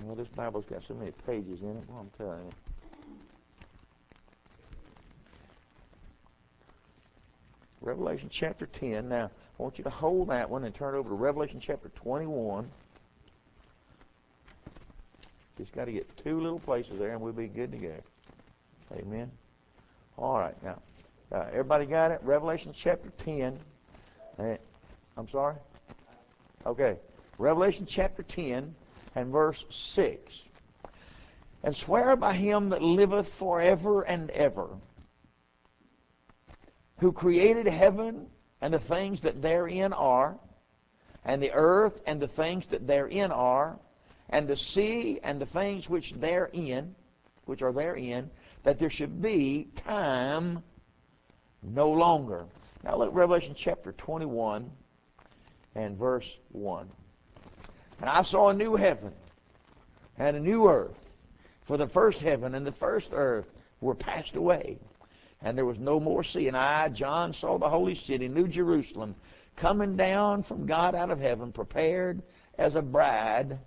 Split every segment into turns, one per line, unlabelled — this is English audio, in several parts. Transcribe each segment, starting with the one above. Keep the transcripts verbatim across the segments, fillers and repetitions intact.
Well, this Bible's got so many pages in it. Well, I'm telling you. Revelation chapter ten. Now, I want you to hold that one and turn over to Revelation chapter twenty-one. Just got to get two little places there, and we'll be good to go. Amen. All right. Now, uh, everybody got it? Revelation chapter ten. Uh, I'm sorry? Okay. Revelation chapter ten and verse six. And swear by him that liveth forever and ever, who created heaven and the things that therein are, and the earth and the things that therein are, and the sea and the things which therein, which are therein, that there should be time no longer. Now look at Revelation chapter twenty-one and verse one. And I saw a new heaven and a new earth, for the first heaven and the first earth were passed away, and there was no more sea. And I, John, saw the holy city, New Jerusalem, coming down from God out of heaven, prepared as a bride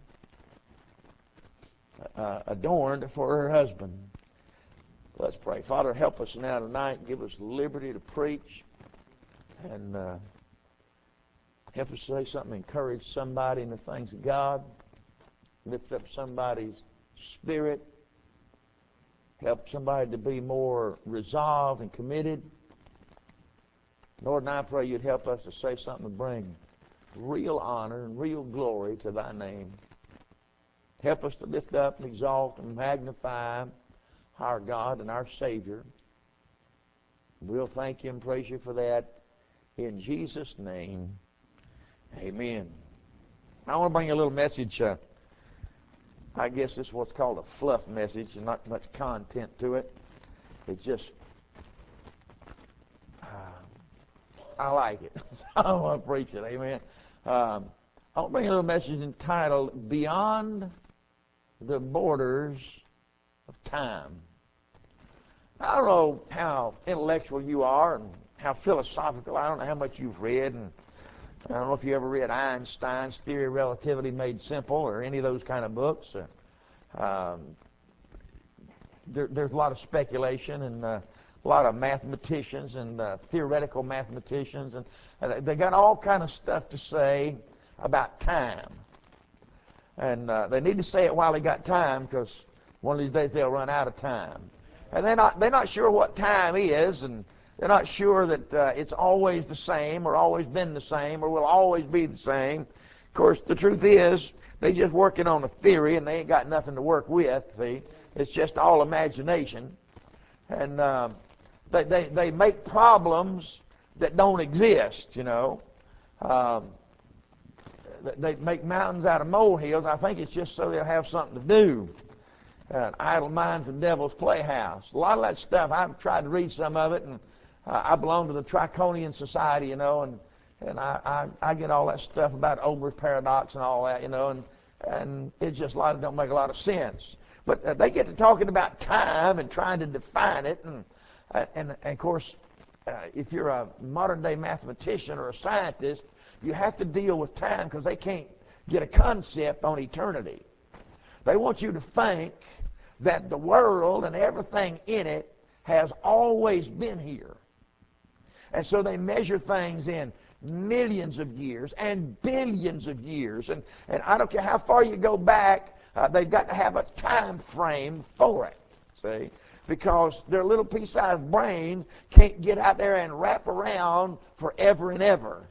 uh, adorned for her husband. Let's pray. Father, help us now tonight. Give us liberty to preach, and uh, help us say something, encourage somebody in the things of God, lift up somebody's spirit, help somebody to be more resolved and committed. Lord, and I pray you'd help us to say something to bring real honor and real glory to thy name. Help us to lift up and exalt and magnify our God and our Savior. We'll thank you and praise you for that in Jesus' name. Amen. I want to bring you a little message. Uh, I guess this is what's called a fluff message. There's not much content to it. It's just, uh, I like it. I want to preach it. Amen. Um, I want to bring you a little message entitled Beyond the Borders of Time. I don't know how intellectual you are and how philosophical. I don't know how much you've read, and I don't know if you ever read Einstein's Theory of Relativity Made Simple or any of those kind of books. Um, there, there's a lot of speculation and uh, a lot of mathematicians and uh, theoretical mathematicians, and uh, they got all kind of stuff to say about time. And uh, they need to say it while they got time, because one of these days they'll run out of time. And they're not, they're not sure what time is, and they're not sure that uh, it's always the same or always been the same or will always be the same. Of course, the truth is, they're just working on a theory, and they ain't got nothing to work with, see. It's just all imagination. And uh, they, they, they make problems that don't exist, you know. Um, they make mountains out of molehills. I think it's just so they'll have something to do. Uh, idle minds and devil's playhouse. A lot of that stuff, I've tried to read some of it, and uh, I belong to the Triconian Society, you know, and and I, I, I get all that stuff about Ober's paradox and all that, you know, and and it's just a lot of, don't make a lot of sense. But uh, they get to talking about time and trying to define it, and uh, and, and of course, uh, if you're a modern day mathematician or a scientist, you have to deal with time because they can't get a concept on eternity. They want you to think that the world and everything in it has always been here. And so they measure things in millions of years and billions of years. And, and I don't care how far you go back, uh, they've got to have a time frame for it, see? Because their little pea-sized brain can't get out there and wrap around forever and ever.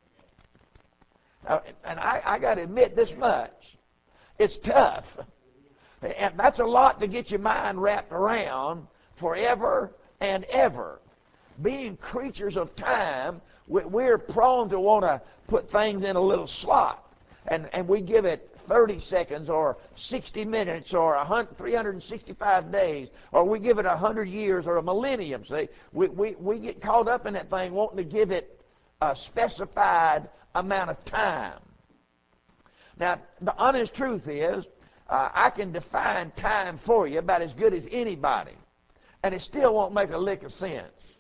Uh, and I, I got to admit this much. It's tough. And that's a lot to get your mind wrapped around forever and ever. Being creatures of time, we're prone to want to put things in a little slot. And, and we give it thirty seconds or sixty minutes or three hundred sixty-five days, or we give it one hundred years or a millennium. See, we, we, we get caught up in that thing wanting to give it a specified amount of time. Now, the honest truth is, uh, I can define time for you about as good as anybody, and it still won't make a lick of sense.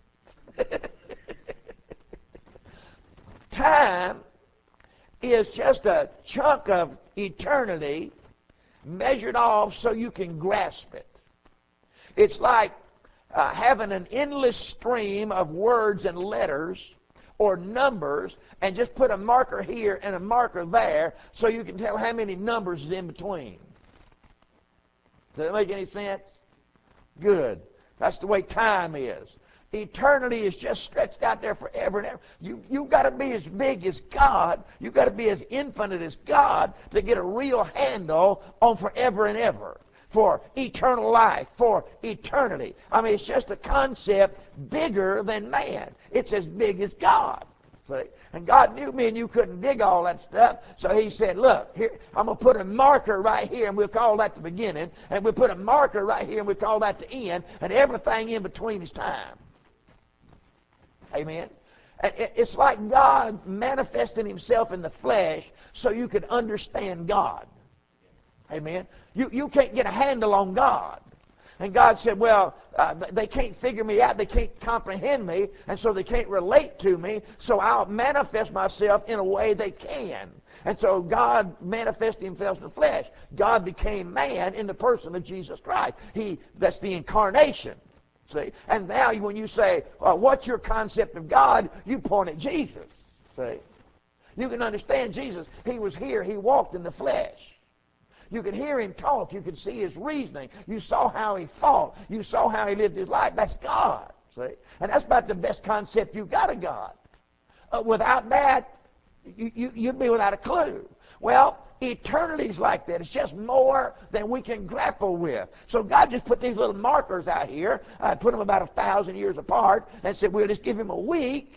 Time is just a chunk of eternity measured off so you can grasp it. It's like uh, having an endless stream of words and letters or numbers and just put a marker here and a marker there so you can tell how many numbers is in between. Does that make any sense? Good. That's the way time is. Eternity is just stretched out there forever and ever. You, you've got to be as big as God. You've got to be as infinite as God to get a real handle on forever and ever. For eternal life, for eternity. I mean, it's just a concept bigger than man. It's as big as God. See? And God knew me and you couldn't dig all that stuff, so he said, look, here, I'm going to put a marker right here, and we'll call that the beginning, and we'll put a marker right here, and we'll call that the end, and everything in between is time. Amen? It's like God manifesting himself in the flesh so you could understand God. Amen? You, you can't get a handle on God. And God said, well, uh, they can't figure me out. They can't comprehend me. And so they can't relate to me. So I'll manifest myself in a way they can. And so God manifested himself in the flesh. God became man in the person of Jesus Christ. He, that's the incarnation. See? And now when you say, well, what's your concept of God? You point at Jesus. See? You can understand Jesus. He was here. He walked in the flesh. You could hear him talk. You could see his reasoning. You saw how he thought. You saw how he lived his life. That's God. See? And that's about the best concept you've got of God. Uh, without that, you, you, you'd be without a clue. Well, eternity's like that. It's just more than we can grapple with. So God just put these little markers out here, uh, put them about a thousand years apart, and said, we'll just give him a week.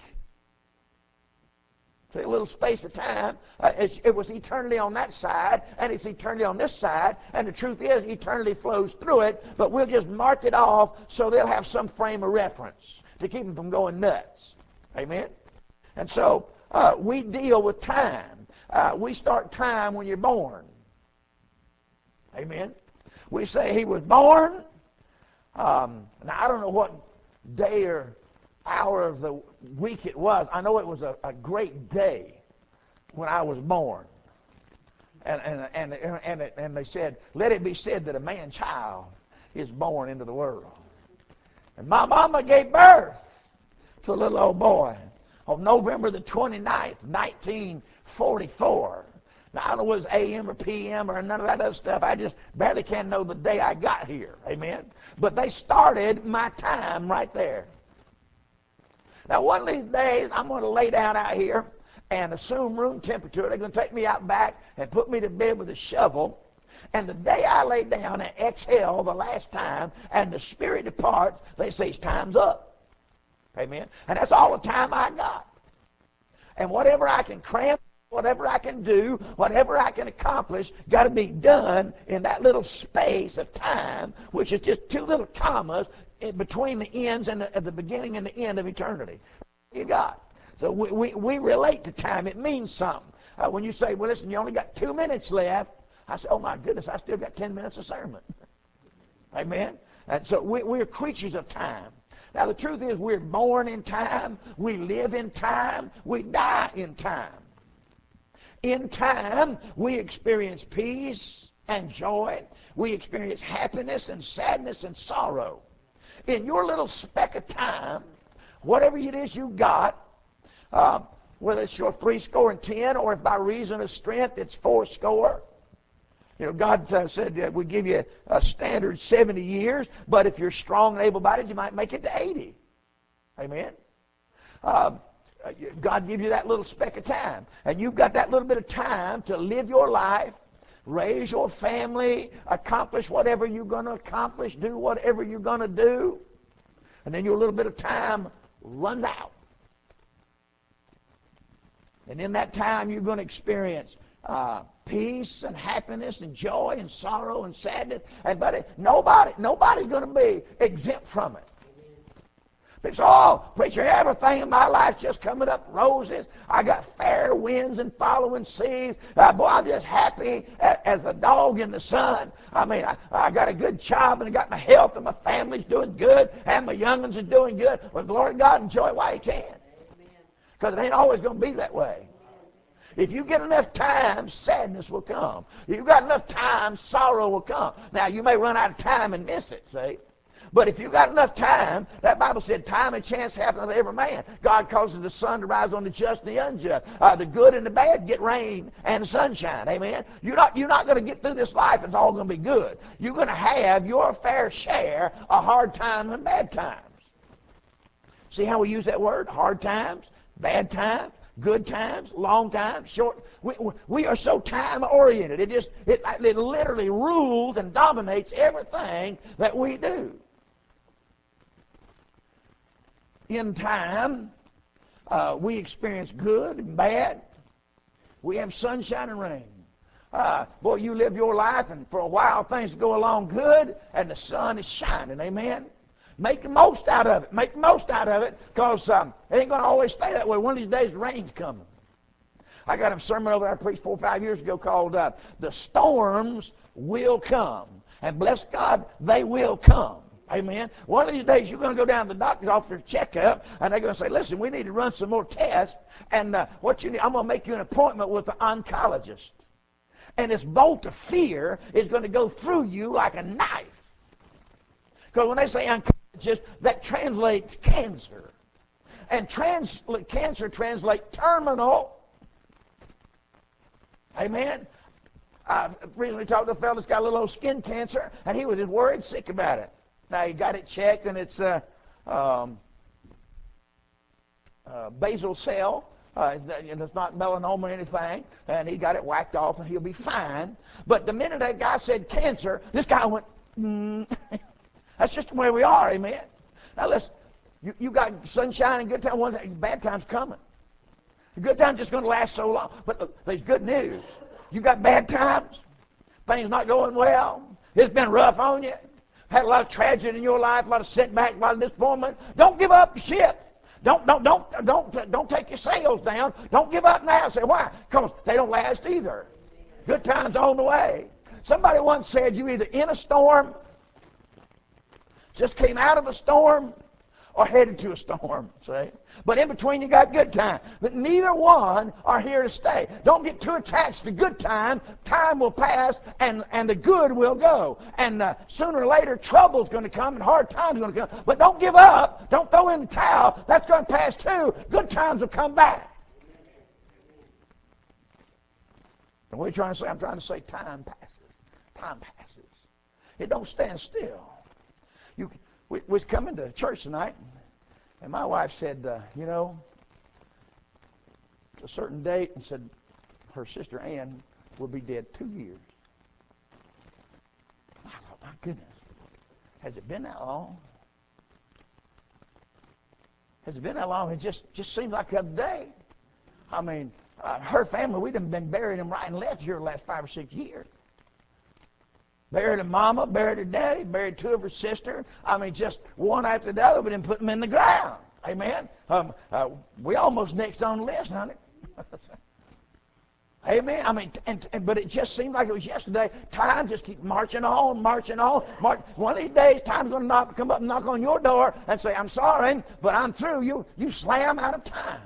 A little space of time. Uh, it, it was eternity on that side, and it's eternity on this side, and the truth is eternity flows through it, but we'll just mark it off so they'll have some frame of reference to keep them from going nuts. Amen? And so uh, we deal with time. Uh, we start time when you're born. Amen? We say he was born. Um, now, I don't know what day or hour of the week it was. I know it was a, a great day when I was born. And, and, and, and, and, and they said, let it be said that a man-child is born into the world. And my mama gave birth to a little old boy on November the twenty-ninth, nineteen forty-four. Now, I don't know whether it was A M or P M or none of that other stuff. I just barely can know the day I got here. Amen? But they started my time right there. Now, one of these days, I'm going to lay down out here and assume room temperature. They're going to take me out back and put me to bed with a shovel. And the day I lay down and exhale the last time and the spirit departs, they say, time's up. Amen? And that's all the time I got. And whatever I can cram, whatever I can do, whatever I can accomplish, got to be done in that little space of time, which is just two little commas in between the ends and the, at the beginning and the end of eternity. You got. So we, we, we relate to time. It means something. Uh, when you say, well, listen, you only got two minutes left, I say, oh, my goodness, I still got ten minutes of sermon. Amen? And so we, we're creatures of time. Now, the truth is we're born in time, we live in time, we die in time. In time, we experience peace and joy. We experience happiness and sadness and sorrow. In your little speck of time, whatever it is you got, uh, whether it's your three score and ten, or if by reason of strength it's four score. You know, God uh, said that we give you a standard seventy years, but if you're strong and able-bodied, you might make it to eighty. Amen? Uh, God gives you that little speck of time, and you've got that little bit of time to live your life, raise your family, accomplish whatever you're going to accomplish, do whatever you're going to do, and then your little bit of time runs out. And in that time, you're going to experience uh, peace and happiness and joy and sorrow and sadness. And buddy, nobody, nobody's going to be exempt from it. People say, oh, preacher, everything in my life's just coming up roses. I got fair winds and following seas. Uh, boy, I'm just happy as, as a dog in the sun. I mean, I, I got a good job, and I got my health, and my family's doing good, and my young'uns are doing good. Well, glory to God, enjoy it while you can. Because it ain't always going to be that way. If you get enough time, sadness will come. If you've got enough time, sorrow will come. Now, you may run out of time and miss it, see? But if you've got enough time, that Bible said time and chance happen to every man. God causes the sun to rise on the just and the unjust. Uh, the good and the bad get rain and sunshine. Amen? You're not, you're not going to get through this life. It's all going to be good. You're going to have your fair share of hard times and bad times. See how we use that word? Hard times, bad times, good times, long times, short. We, we are so time-oriented. It just it, it literally rules and dominates everything that we do. In time, uh, we experience good and bad. We have sunshine and rain. Uh, boy, you live your life, and for a while things go along good, and the sun is shining. Amen? Make the most out of it. Make the most out of it, because um, it ain't going to always stay that way. One of these days, the rain's coming. I got a sermon over there I preached four or five years ago called uh, The Storms Will Come. And bless God, they will come. Amen. One of these days, you're going to go down to the doctor's office for a checkup, and they're going to say, listen, we need to run some more tests, and uh, what you need, I'm going to make you an appointment with the oncologist. And this bolt of fear is going to go through you like a knife. Because when they say oncologist, that translates cancer. And trans cancer translates terminal. Amen. I recently talked to a fellow that's got a little old skin cancer, and he was just worried sick about it. Now, he got it checked, and it's uh, um, uh, basal cell. Uh, it's not melanoma or anything, and he got it whacked off, and he'll be fine. But the minute that guy said cancer, this guy went, mm. That's just the way we are, amen? Now, listen, you, you got sunshine and good time. One day, bad time's coming. The good time's just going to last so long. But look, there's good news. You got bad times. Things not going well. It's been rough on you. Had a lot of tragedy in your life, a lot of setback, a lot of disappointment. Don't give up the ship. Don't don't don't don't don't take your sails down. Don't give up now. Say why? Because they don't last either. Good times on the way. Somebody once said you're either in a storm, just came out of a storm, or headed to a storm, see? But in between you got good time. But neither one are here to stay. Don't get too attached to good time. Time will pass, and, and the good will go. And uh, sooner or later, trouble's going to come, and hard times are going to come. But don't give up. Don't throw in the towel. That's going to pass too. Good times will come back. And what are you trying to say? I'm trying to say time passes. Time passes. It don't stand still. You, we was coming to church tonight, and my wife said, uh, you know, a certain date, and said her sister Ann will be dead two years. I thought, my goodness, has it been that long? Has it been that long? It just just seems like the other day. I mean, uh, her family, we've been burying them right and left here the last five or six years. Buried her mama, buried her daddy, buried two of her sisters. I mean, just one after the other, but then put them in the ground. Amen. Um, uh, we almost next on the list, honey. Amen. I mean, and, and but it just seemed like it was yesterday. Time just keeps marching on, marching on. March. One of these days, time's going to knock, come up and knock on your door and say, "I'm sorry, but I'm through." You you slam out of time.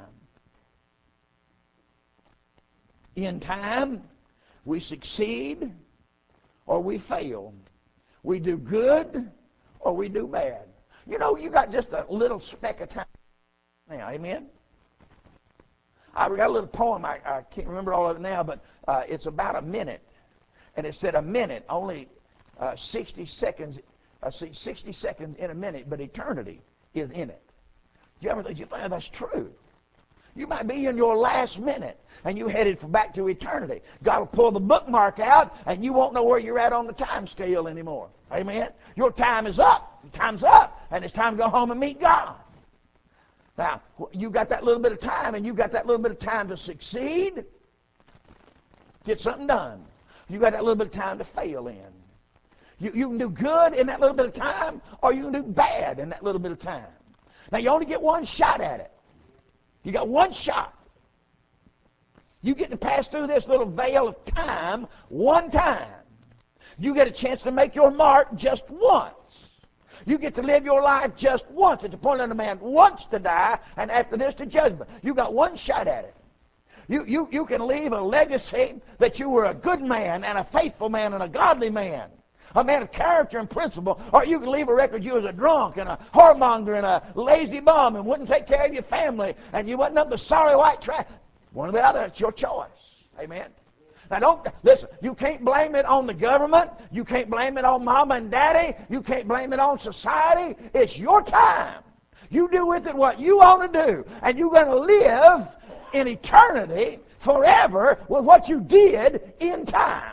In time, we succeed or we fail. We do good or we do bad. You know, you got just a little speck of time now. Amen. I've got a little poem. I, I can't remember all of it now, but uh, it's about a minute. And it said a minute, only uh, sixty seconds, uh, sixty seconds in a minute, but eternity is in it. Do you ever think, you think that's true? You might be in your last minute, and you headed for back to eternity. God will pull the bookmark out, and you won't know where you're at on the time scale anymore. Amen? Your time is up. Time's up, and it's time to go home and meet God. Now, you got that little bit of time, and you got that little bit of time to succeed, get something done. You got that little bit of time to fail in. You, you can do good in that little bit of time, or you can do bad in that little bit of time. Now, you only get one shot at it. You got one shot. You get to pass through this little veil of time one time. You get a chance to make your mark just once. You get to live your life just once. It's appointed unto man once to die, and after this to judgment. You got one shot at it. You, you, you can leave a legacy that you were a good man and a faithful man and a godly man, a man of character and principle, or you can leave a record you was a drunk and a whoremonger and a lazy bum and wouldn't take care of your family and you wasn't up to sorry white trash. One or the other, it's your choice. Amen. Now don't, listen, you can't blame it on the government. You can't blame it on mama and daddy. You can't blame it on society. It's your time. You do with it what you want to do. And you're going to live in eternity forever with what you did in time.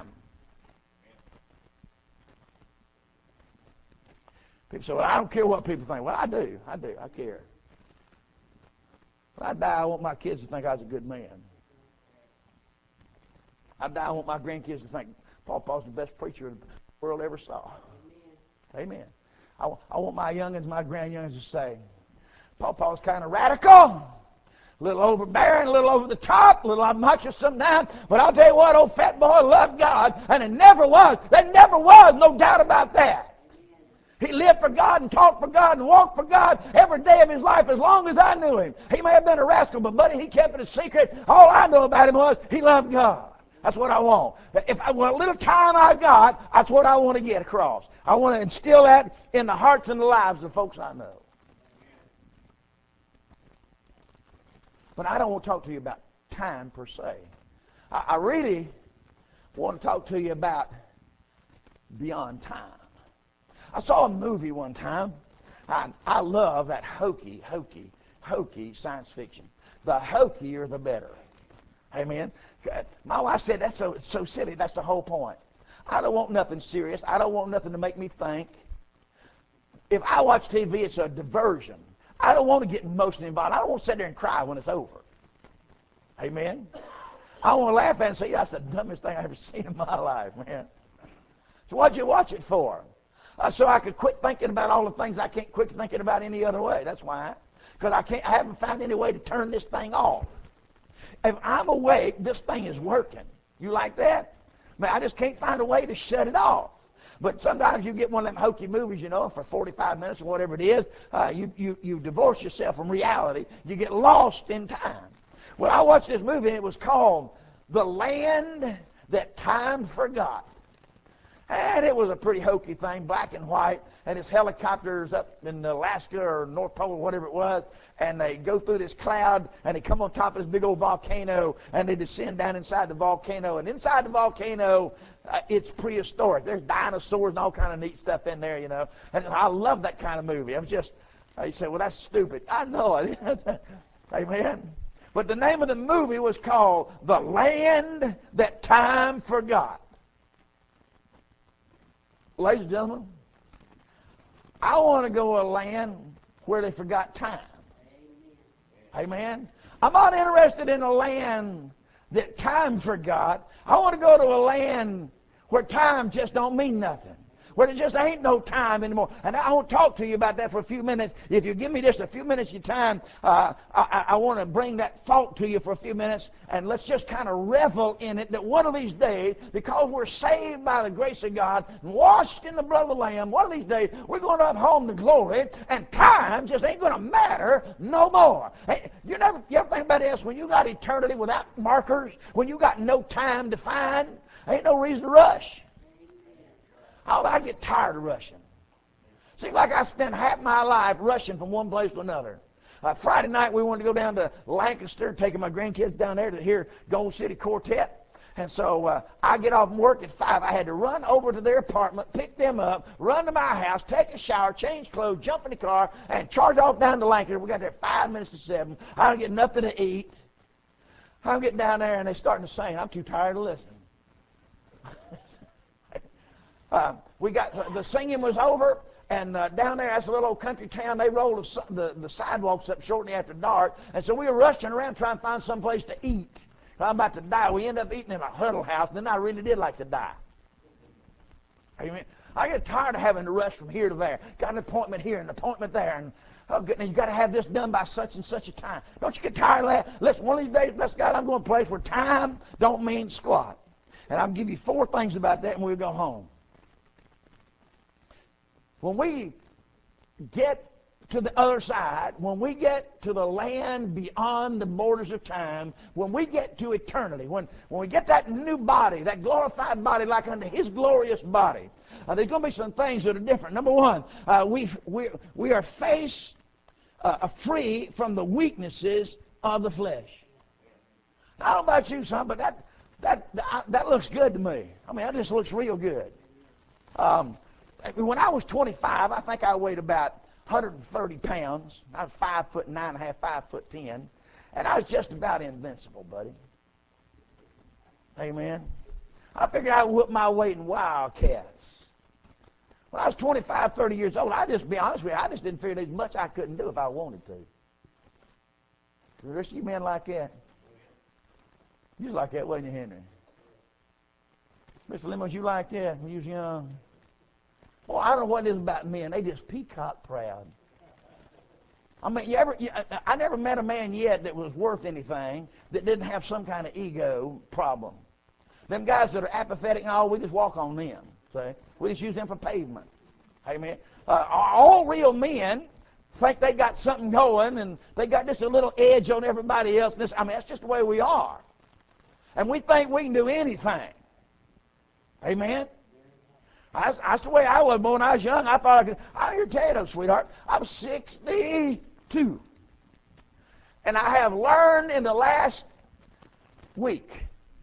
People say, well, I don't care what people think. Well, I do. I do. I care. When I die, I want my kids to think I was a good man. I die, I want my grandkids to think Paul Paul's the best preacher the world ever saw. Amen. Amen. I, I want my youngins, my grandyoungins to say, Paul Paul's kind of radical, a little overbearing, a little over the top, a little obnoxious sometimes, but I'll tell you what, old fat boy loved God, and it never was. There never was, no doubt about that. He lived for God and talked for God and walked for God every day of his life as long as I knew him. He may have been a rascal, but buddy, he kept it a secret. All I know about him was he loved God. That's what I want. If I, what little time I got, that's what I want to get across. I want to instill that in the hearts and the lives of the folks I know. But I don't want to talk to you about time per se. I, I really want to talk to you about beyond time. I saw a movie one time. I, I love that hokey, hokey, hokey science fiction. The hokier, the better. Amen. My wife said that's so so silly. That's the whole point. I don't want nothing serious. I don't want nothing to make me think. If I watch T V, it's a diversion. I don't want to get emotionally involved. I don't want to sit there and cry when it's over. Amen. I want to laugh at it and say, yeah, that's the dumbest thing I've ever seen in my life, man. So what'd you watch it for? Uh, so I could quit thinking about all the things I can't quit thinking about any other way. That's why. Because I can't. I haven't found any way to turn this thing off. If I'm awake, this thing is working. You like that? Man, I just can't find a way to shut it off. But sometimes you get one of them hokey movies, you know, for forty-five minutes or whatever it is, uh, you, you, you divorce yourself from reality. You get lost in time. Well, I watched this movie, and it was called The Land That Time Forgot. And it was a pretty hokey thing, black and white, and his helicopters up in Alaska or North Pole or whatever it was, and they go through this cloud, and they come on top of this big old volcano, and they descend down inside the volcano. And inside the volcano, uh, it's prehistoric. There's dinosaurs and all kind of neat stuff in there, you know. And I love that kind of movie. I was just, they said, well, that's stupid. I know it. Amen. But the name of the movie was called The Land That Time Forgot. Ladies and gentlemen, I want to go to a land where they forgot time. Amen. Amen. I'm not interested in a land that time forgot. I want to go to a land where time just don't mean nothing. Where there just ain't no time anymore. And I want to talk to you about that for a few minutes. If you give me just a few minutes of your time, uh, I, I want to bring that thought to you for a few minutes, and let's just kind of revel in it that one of these days, because we're saved by the grace of God, and washed in the blood of the Lamb, one of these days we're going up home to glory, and time just ain't going to matter no more. Hey, you never you ever think about this? When you got eternity without markers, when you got no time to find, ain't no reason to rush. Oh, I get tired of rushing. Seems like I spend half my life rushing from one place to another. Uh, Friday night we wanted to go down to Lancaster, taking my grandkids down there to hear Gold City Quartet. And so uh, I get off from work at five. I had to run over to their apartment, pick them up, run to my house, take a shower, change clothes, jump in the car, and charge off down to Lancaster. We got there five minutes to seven. I don't get nothing to eat. I'm getting down there and they're starting to sing. I'm too tired to listen. Uh, we got the singing was over, and uh, down there, that's a little old country town. They rolled the, the, the sidewalks up shortly after dark, and so we were rushing around trying to find some place to eat. I'm about to die. We ended up eating in a huddle house, and then I really did like to die. Amen. I get tired of having to rush from here to there. Got an appointment here, and an appointment there, and oh, goodness, you got to have this done by such and such a time. Don't you get tired of that? Listen, one of these days, bless God, I'm going to a place where time don't mean squat, and I'll give you four things about that, and we'll go home. When we get to the other side, when we get to the land beyond the borders of time, when we get to eternity, when, when we get that new body, that glorified body like unto His glorious body, uh, there's going to be some things that are different. Number one, uh, we, we, we are faced uh, free from the weaknesses of the flesh. I don't know about you, son, but that, that, that, that looks good to me. I mean, that just looks real good. Um, when I was twenty-five, I think I weighed about one hundred thirty pounds. I was five foot nine and a half, five foot ten, and I was just about invincible, buddy. Amen. I figured I'd whip my weight in wildcats. When I was twenty-five, thirty years old, I just be honest with you, I just didn't figure there's much I couldn't do if I wanted to. The rest of you men like that? You was like that, wasn't you, Henry? Mister Lemons, you like that when you was young? Well, I don't know what it is about men. They just peacock proud. I mean, you ever? You, I never met a man yet that was worth anything that didn't have some kind of ego problem. Them guys that are apathetic and all, we just walk on them. See? We just use them for pavement. Amen. Uh, all real men think they got something going and they got just a little edge on everybody else. This, I mean, that's just the way we are. And we think we can do anything. Amen. That's, that's the way I was when I was young. I thought I could. I hear tell you though, sweetheart, I'm sixty-two. And I have learned in the last week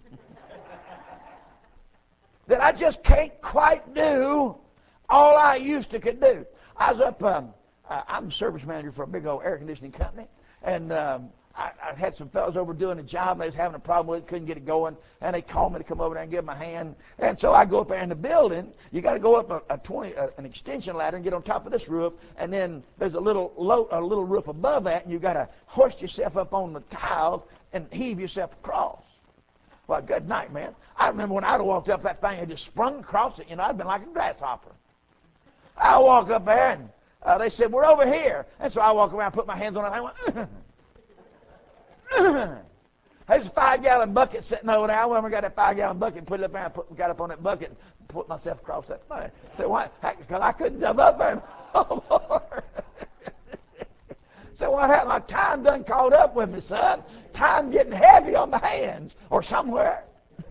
that I just can't quite do all I used to could do. I was up, um, uh, I'm a service manager for a big old air conditioning company, and um, I, I had some fellas over doing a job, and they was having a problem with it, couldn't get it going, and they called me to come over there and give them a hand. And so I go up there in the building. You got to go up a, a twenty, uh, an extension ladder and get on top of this roof, and then there's a little low, a little roof above that, and you got to hoist yourself up on the tiles and heave yourself across. Well, good night, man. I remember when I'd have walked up that thing and just sprung across it, you know, I'd been like a grasshopper. I walk up there, and uh, they said, we're over here. And so I walk around, put my hands on it, and I went, there's a five-gallon bucket sitting over there. I went over and got that five-gallon bucket and put it up there and put, got up on that bucket and put myself across that thing. So why? Because I couldn't jump up there. Oh, Lord. So what happened? My time done caught up with me, son. Time getting heavy on the hands or somewhere.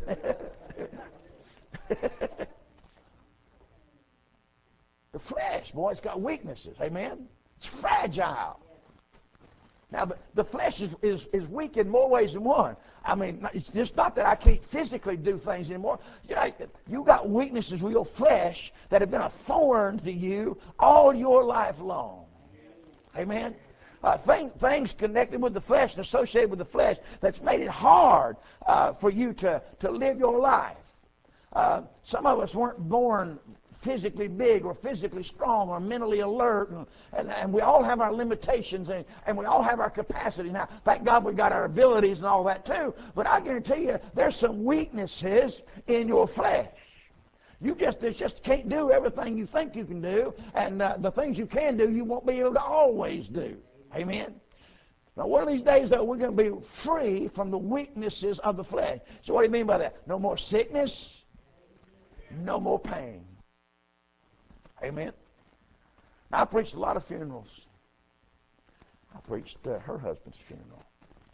The flesh, boy, it's got weaknesses. Amen? It's fragile. Now, but the flesh is, is, is weak in more ways than one. I mean, it's just not that I can't physically do things anymore. You know, you got weaknesses with your flesh that have been a thorn to you all your life long. Amen? Uh, thing, things connected with the flesh and associated with the flesh that's made it hard uh, for you to, to live your life. Uh, some of us weren't born physically big or physically strong or mentally alert, and, and, and we all have our limitations, and, and we all have our capacity. Now, thank God we got our abilities and all that too, but I guarantee you there's some weaknesses in your flesh. You just, just can't do everything you think you can do, and uh, the things you can do you won't be able to always do. Amen? Now, one of these days, though, we're going to be free from the weaknesses of the flesh. So what do you mean by that? No more sickness, no more pain. Amen? Now, I preached a lot of funerals. I preached uh, her husband's funeral.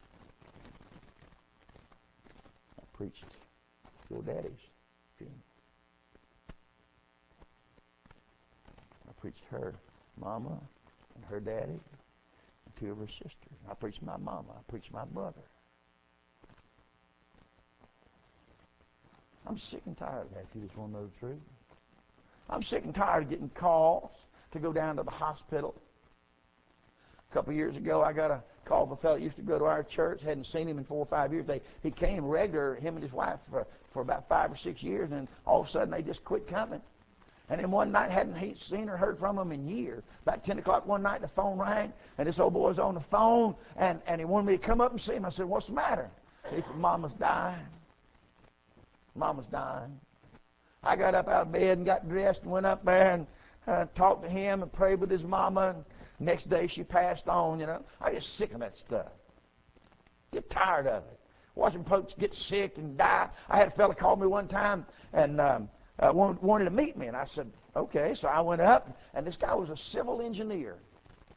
I preached your daddy's funeral. I preached her mama and her daddy and two of her sisters. I preached my mama. I preached my brother. I'm sick and tired of that, if you just want to know the truth. I'm sick and tired of getting calls to go down to the hospital. A couple of years ago, I got a call from a fellow that used to go to our church. Hadn't seen him in four or five years. They, he came regular, him and his wife, for, for about five or six years, and all of a sudden they just quit coming. And then one night, hadn't he seen or heard from him in years. About ten o'clock one night, the phone rang, and this old boy was on the phone, and, and he wanted me to come up and see him. I said, what's the matter? He said, Mama's dying. Mama's dying. I got up out of bed and got dressed and went up there and uh, talked to him and prayed with his mama. And next day she passed on, you know. I get sick of that stuff. Get tired of it. Watching folks get sick and die. I had a fella call me one time and um, uh, wanted to meet me. And I said, okay. So I went up, and this guy was a civil engineer.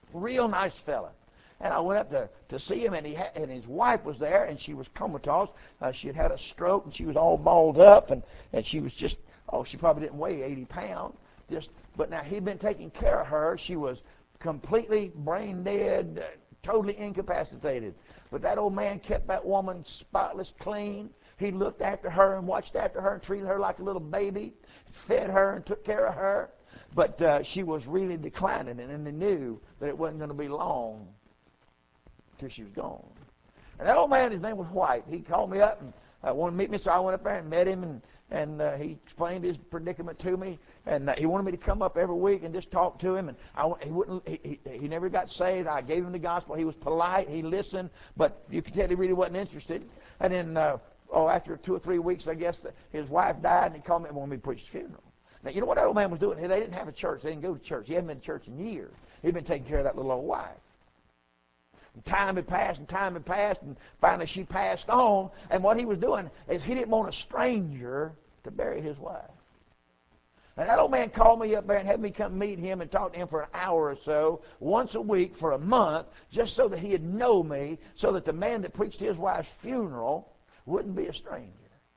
Real nice fella. And I went up to, to see him, and he ha- and his wife was there, and she was comatose. Uh, she had had a stroke, and she was all balled up, and, and she was just, oh, she probably didn't weigh eighty pounds. Just, but now he'd been taking care of her. She was completely brain dead, uh, totally incapacitated. But that old man kept that woman spotless clean. He looked after her and watched after her and treated her like a little baby, fed her and took care of her. But uh, she was really declining, and, and they knew that it wasn't going to be long till she was gone. And that old man, his name was White. He called me up and uh, wanted to meet me, so I went up there and met him, and and uh, he explained his predicament to me, and uh, he wanted me to come up every week and just talk to him. And I, he wouldn't. He, he, he never got saved. I gave him the gospel. He was polite. He listened, but you could tell he really wasn't interested. And then, uh, oh, after two or three weeks, I guess the, his wife died, and he called me and wanted me to preach the funeral. Now, you know what that old man was doing? They didn't have a church. They didn't go to church. He hadn't been to church in years. He'd been taking care of that little old wife. And time had passed, and time had passed, and finally she passed on. And what he was doing is he didn't want a stranger to bury his wife. And that old man called me up there and had me come meet him and talk to him for an hour or so, once a week for a month, just so that he'd know me, so that the man that preached his wife's funeral wouldn't be a stranger.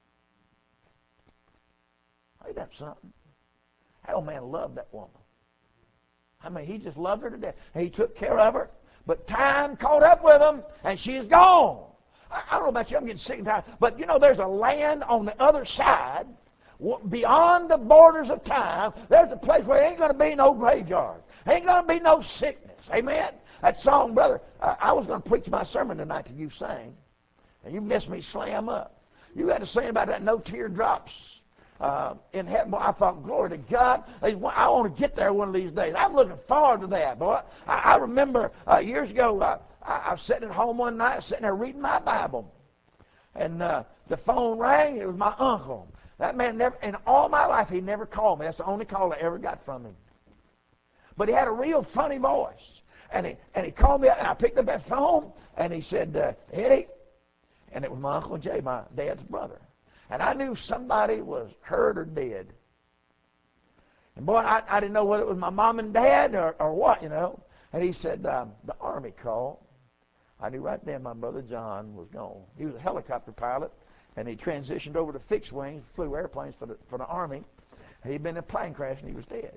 Ain't that something? That old man loved that woman. I mean, he just loved her to death. And he took care of her. But time caught up with him, and she's gone. I, I don't know about you, I'm getting sick and tired. But, you know, there's a land on the other side, beyond the borders of time. There's a place where there ain't going to be no graveyard. There ain't going to be no sickness. Amen? That song, brother, uh, I was going to preach my sermon tonight till you sang. And you missed me slam up. You got to sing about that no teardrops uh, in heaven. Boy, I thought, glory to God. I want to get there one of these days. I'm looking forward to that, boy. I, I remember uh, years ago, uh, I, I was sitting at home one night, sitting there reading my Bible. And uh, the phone rang. It was my uncle. That man never, in all my life, he never called me. That's the only call I ever got from him. But he had a real funny voice. And he, and he called me up, and I picked up that phone, and he said, uh, Eddie. And it was my Uncle Jay, my dad's brother. And I knew somebody was hurt or dead. And boy, I, I didn't know whether it was my mom and dad or, or what, you know. And he said, um, the Army called. I knew right then my brother John was gone. He was a helicopter pilot, and he transitioned over to fixed wings, flew airplanes for the, for the Army. He'd been in a plane crash, and he was dead.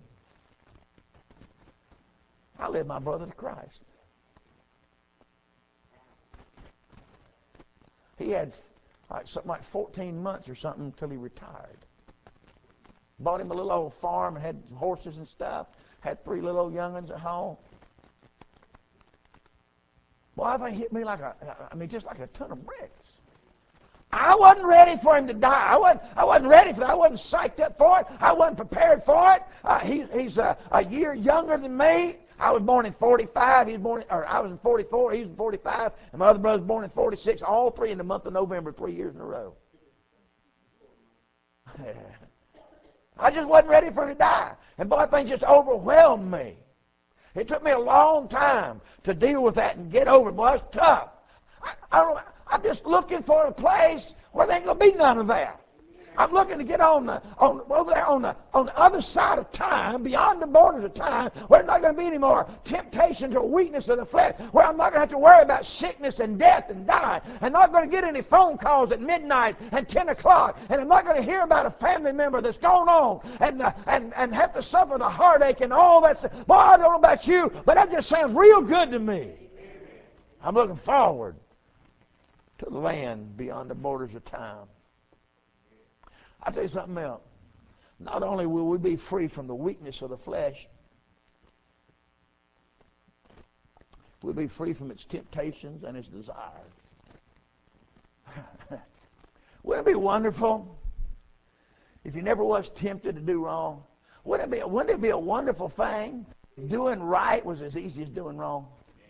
I led my brother to Christ. He had like something like fourteen months or something until he retired. Bought him a little old farm and had horses and stuff. Had three little old young'uns at home. Boy, I think it hit me like a, I mean, just like a ton of bricks. I wasn't ready for him to die. I wasn't, I wasn't ready for that. I wasn't psyched up for it. I wasn't prepared for it. Uh, he, he's a, a year younger than me. I was born in forty-five. He was born, in, or I was in forty-four. He was in forty-five, and my other brother was born in forty-six. All three in the month of November, three years in a row. I just wasn't ready for him to die, and boy, things just overwhelmed me. It took me a long time to deal with that and get over it. Boy, it's tough. I, I don't. I'm just looking for a place where there ain't gonna be none of that. I'm looking to get on the on over there on the on the other side of time, beyond the borders of time, where there's not going to be any more temptations or weakness of the flesh, where I'm not going to have to worry about sickness and death and dying, and not going to get any phone calls at midnight and ten o'clock, and I'm not going to hear about a family member that's gone on and uh, and and have to suffer the heartache and all that stuff. Boy, I don't know about you, but that just sounds real good to me. I'm looking forward to the land beyond the borders of time. I'll tell you something else. Not only will we be free from the weakness of the flesh, we'll be free from its temptations and its desires. Wouldn't it be wonderful if you never was tempted to do wrong? Wouldn't it be, wouldn't it be a wonderful thing? Doing right was as easy as doing wrong.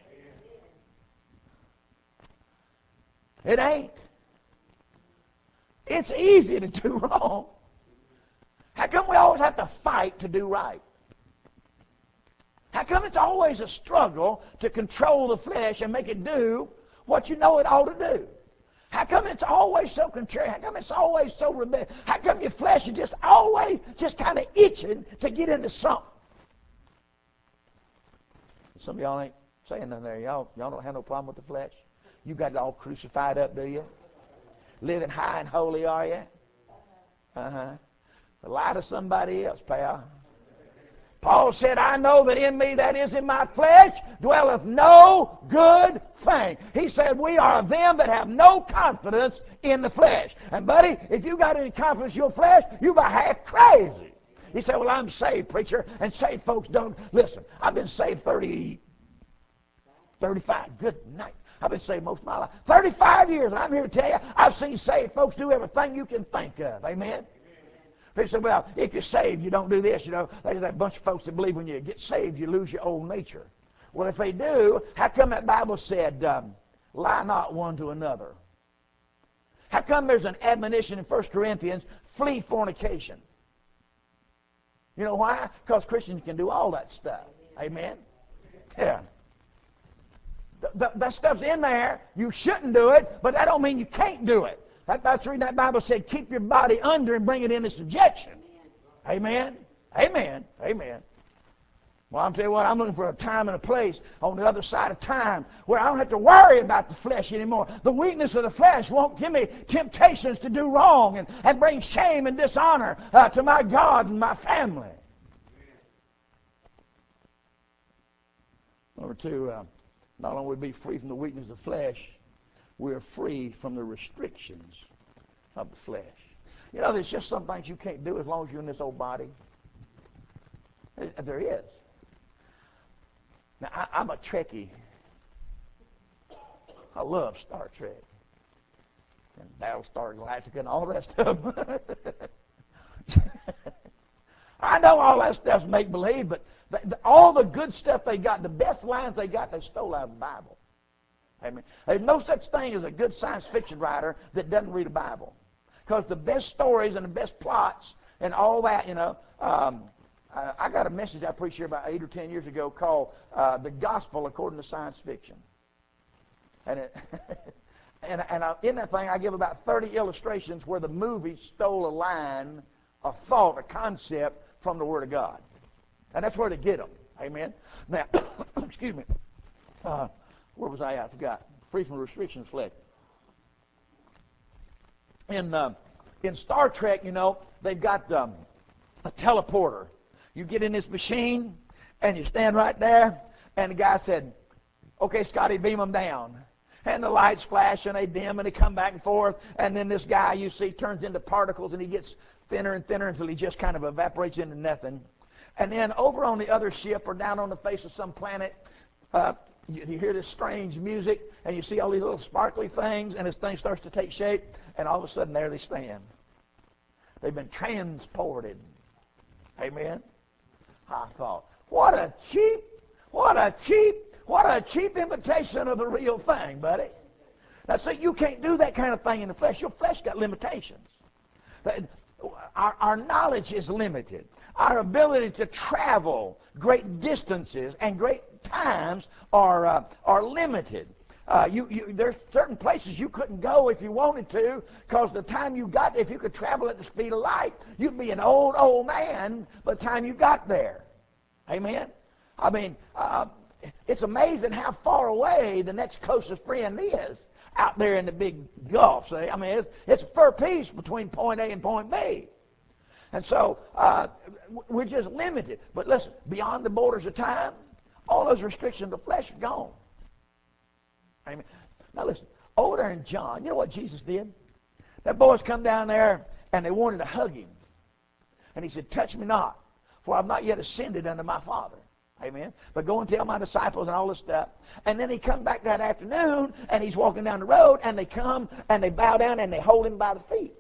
It ain't. It's easy to do wrong. How come we always have to fight to do right? How come it's always a struggle to control the flesh and make it do what you know it ought to do? How come it's always so contrary? How come it's always so rebellious? How come your flesh is just always just kind of itching to get into something? Some of y'all ain't saying nothing there. Y'all, y'all don't have no problem with the flesh. You got it all crucified up, do you? Living high and holy, are you? Uh-huh. Lie to somebody else, pal. Paul said, I know that in me, that is in my flesh, dwelleth no good thing. He said, we are them that have no confidence in the flesh. And buddy, if you got any confidence in your flesh, you about half crazy. He said, well, I'm saved, preacher, and saved folks don't. Listen, I've been saved thirty, thirty-five, good night. I've been saved most of my life. thirty-five years, and I'm here to tell you, I've seen saved folks do everything you can think of. Amen? People say, well, if you're saved, you don't do this. You know, there's a bunch of folks that believe when you get saved, you lose your old nature. Well, if they do, how come that Bible said, um, lie not one to another? How come there's an admonition in First Corinthians, flee fornication? You know why? Because Christians can do all that stuff. Amen? Yeah. Th- th- that stuff's in there. You shouldn't do it, but that don't mean you can't do it. That, that's the reason that Bible said, keep your body under and bring it into subjection. Amen? Amen. Amen. Well, I'm telling you what, I'm looking for a time and a place on the other side of time where I don't have to worry about the flesh anymore. The weakness of the flesh won't give me temptations to do wrong and, and bring shame and dishonor uh, to my God and my family. Number two, uh, not only will we be free from the weakness of the flesh, we are free from the restrictions of the flesh. You know, there's just some things you can't do as long as you're in this old body. There is. Now, I, I'm a Trekkie. I love Star Trek. And Battlestar Galactica and all the rest of them. I know all that stuff's make-believe, but the, the, all the good stuff they got, the best lines they got, they stole out of the Bible. Amen. There's no such thing as a good science fiction writer that doesn't read a Bible. Because the best stories and the best plots and all that, you know, um, I, I got a message I preached here about eight or ten years ago called uh, The Gospel According to Science Fiction. And, it and, and I, in that thing, I give about thirty illustrations where the movie stole a line, a thought, a concept from the Word of God. And that's where they get them. Amen. Now, excuse me. Uh, Where was I at? I forgot. Free from restrictions, flesh. In, uh, in Star Trek, you know, they've got um, a teleporter. You get in this machine, and you stand right there, and the guy said, okay, Scotty, beam them down. And the lights flash, and they dim, and they come back and forth, and then this guy, you see, turns into particles, and he gets thinner and thinner until he just kind of evaporates into nothing. And then over on the other ship, or down on the face of some planet, uh, You, you hear this strange music, and you see all these little sparkly things, and this thing starts to take shape, and all of a sudden there they stand. They've been transported. Amen? I thought, what a cheap, what a cheap, what a cheap imitation of the real thing, buddy. Now, see, you can't do that kind of thing in the flesh. Your flesh got limitations. Our, our knowledge is limited. Our ability to travel great distances and great times are uh, are limited. Uh, you, you, there's certain places you couldn't go if you wanted to, because the time you got, if you could travel at the speed of light, you'd be an old, old man by the time you got there. Amen? I mean, uh, it's amazing how far away the next closest friend is out there in the big gulf. See? I mean, it's, it's a fair piece between point A and point B. And so uh, we're just limited. But listen, beyond the borders of time, all those restrictions of the flesh are gone. Amen. Now listen, over there in John, you know what Jesus did? That boys come down there and they wanted to hug him. And he said, touch me not, for I've not yet ascended unto my Father. Amen. But go and tell my disciples and all this stuff. And then he come back that afternoon and he's walking down the road and they come and they bow down and they hold him by the feet.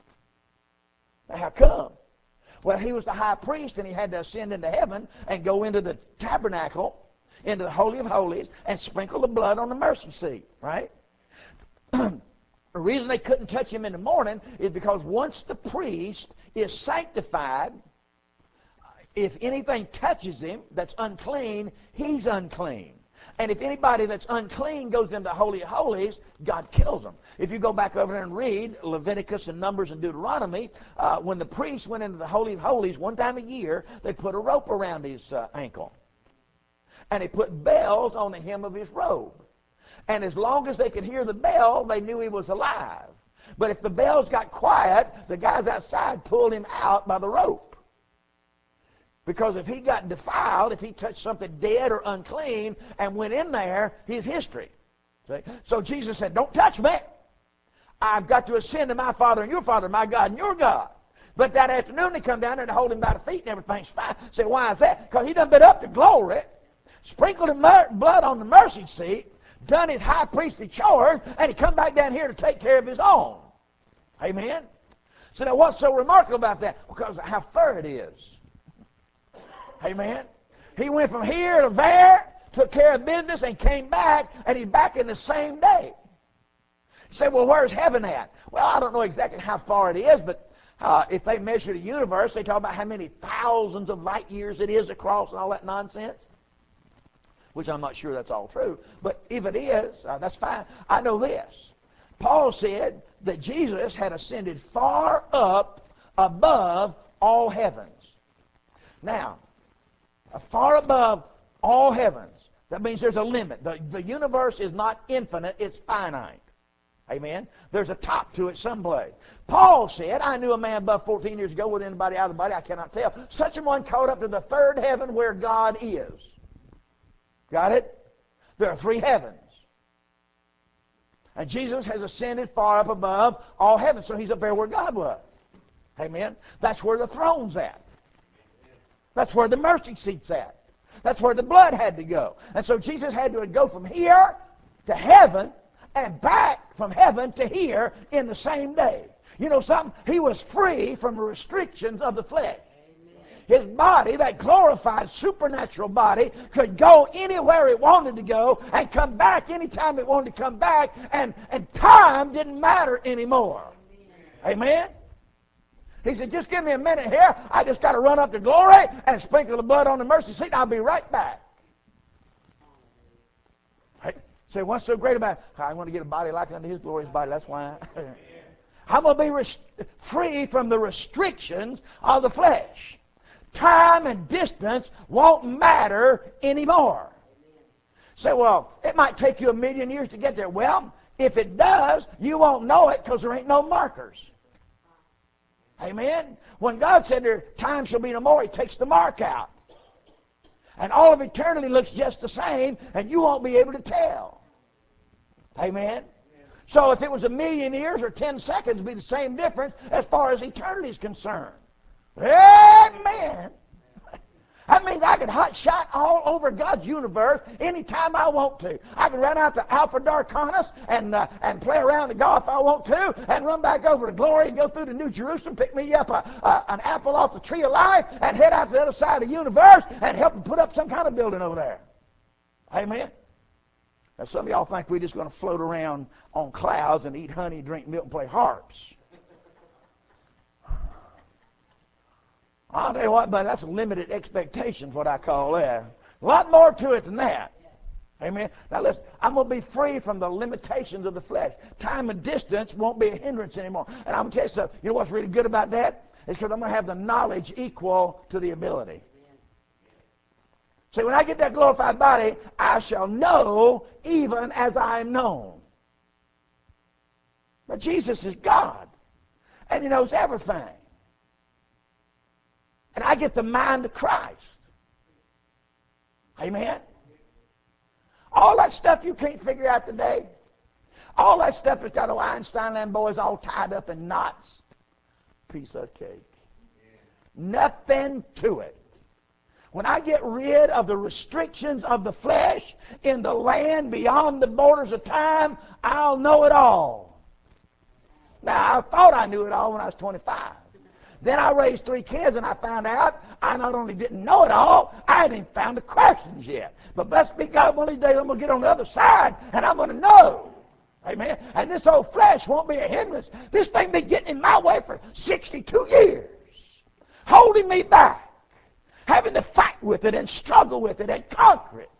Now how come? Well, he was the high priest and he had to ascend into heaven and go into the tabernacle, into the Holy of Holies, and sprinkle the blood on the mercy seat, right? The reason they couldn't touch him in the morning is because once the priest is sanctified, if anything touches him that's unclean, he's unclean. And if anybody that's unclean goes into the Holy of Holies, God kills them. If you go back over there and read Leviticus and Numbers and Deuteronomy, uh, when the priest went into the Holy of Holies one time a year, they put a rope around his uh, ankle. and he put bells on the hem of his robe. And as long as they could hear the bell, they knew he was alive. But if the bells got quiet, the guys outside pulled him out by the rope. Because if he got defiled, if he touched something dead or unclean and went in there, his history. See? So Jesus said, don't touch me. I've got to ascend to my Father and your Father, my God and your God. But that afternoon they come down there to hold him by the feet and everything's fine. Say, why is that? Because he done been up to glory, sprinkled his blood on the mercy seat, done his high priestly chores, and he come back down here to take care of his own. Amen? So now what's so remarkable about that? Because of how fair it is. Amen? He went from here to there, took care of business, and came back, and he's back in the same day. You say, well, where's heaven at? Well, I don't know exactly how far it is, but uh, if they measure the universe, they talk about how many thousands of light years it is across and all that nonsense, which I'm not sure that's all true. But if it is, uh, that's fine. I know this. Paul said that Jesus had ascended far up above all heavens. Now, uh, far above all heavens, that means there's a limit. The, the universe is not infinite, it's finite. Amen? There's a top to it someplace. Paul said, I knew a man above fourteen years ago with anybody out of the body, I cannot tell. Such a one caught up to the third heaven where God is. Got it? There are three heavens. And Jesus has ascended far up above all heavens, so he's up there where God was. Amen? That's where the throne's at. That's where the mercy seat's at. That's where the blood had to go. And so Jesus had to go from here to heaven and back from heaven to here in the same day. You know something? He was free from the restrictions of the flesh. His body, that glorified supernatural body, could go anywhere it wanted to go and come back anytime it wanted to come back, and, and time didn't matter anymore. Amen? Amen? He said, just give me a minute here. I just got to run up to glory and sprinkle the blood on the mercy seat, and I'll be right back. Right? Say, what's so great about it? I want to get a body like unto his glorious body. That's why. I'm going to be rest- free from the restrictions of the flesh. Time and distance won't matter anymore. Say, well, it might take you a million years to get there. Well, if it does, you won't know it because there ain't no markers. Amen? When God said there time shall be no more, he takes the mark out. And all of eternity looks just the same, and you won't be able to tell. Amen? So if it was a million years or ten seconds, it'd be the same difference as far as eternity is concerned. Amen. That means I can hot shot all over God's universe anytime I want to. I can run out to Alpha Darcanus and uh, and play around the golf if I want to, and run back over to Glory and go through to New Jerusalem, pick me up a, a, an apple off the tree of life, and head out to the other side of the universe and help them put up some kind of building over there. Amen. Now some of y'all think we're just going to float around on clouds and eat honey, drink milk, and play harps. I'll tell you what, but that's limited expectations, what I call that. A lot more to it than that. Amen. Now listen, I'm going to be free from the limitations of the flesh. Time and distance won't be a hindrance anymore. And I'm going to tell you something. You know what's really good about that? It's because I'm going to have the knowledge equal to the ability. See, when I get that glorified body, I shall know even as I am known. But Jesus is God, and he knows everything. And I get the mind of Christ. Amen? All that stuff you can't figure out today, all that stuff that's got Einstein and boys all tied up in knots, piece of cake. Nothing to it. When I get rid of the restrictions of the flesh in the land beyond the borders of time, I'll know it all. Now, I thought I knew it all when I was twenty-five. Then I raised three kids, and I found out I not only didn't know it all, I hadn't even found the questions yet. But blessed be God, one of these days I'm going to get on the other side, and I'm going to know. Amen? And this old flesh won't be a hindrance. This thing been getting in my way for sixty-two years, holding me back, having to fight with it and struggle with it and conquer it.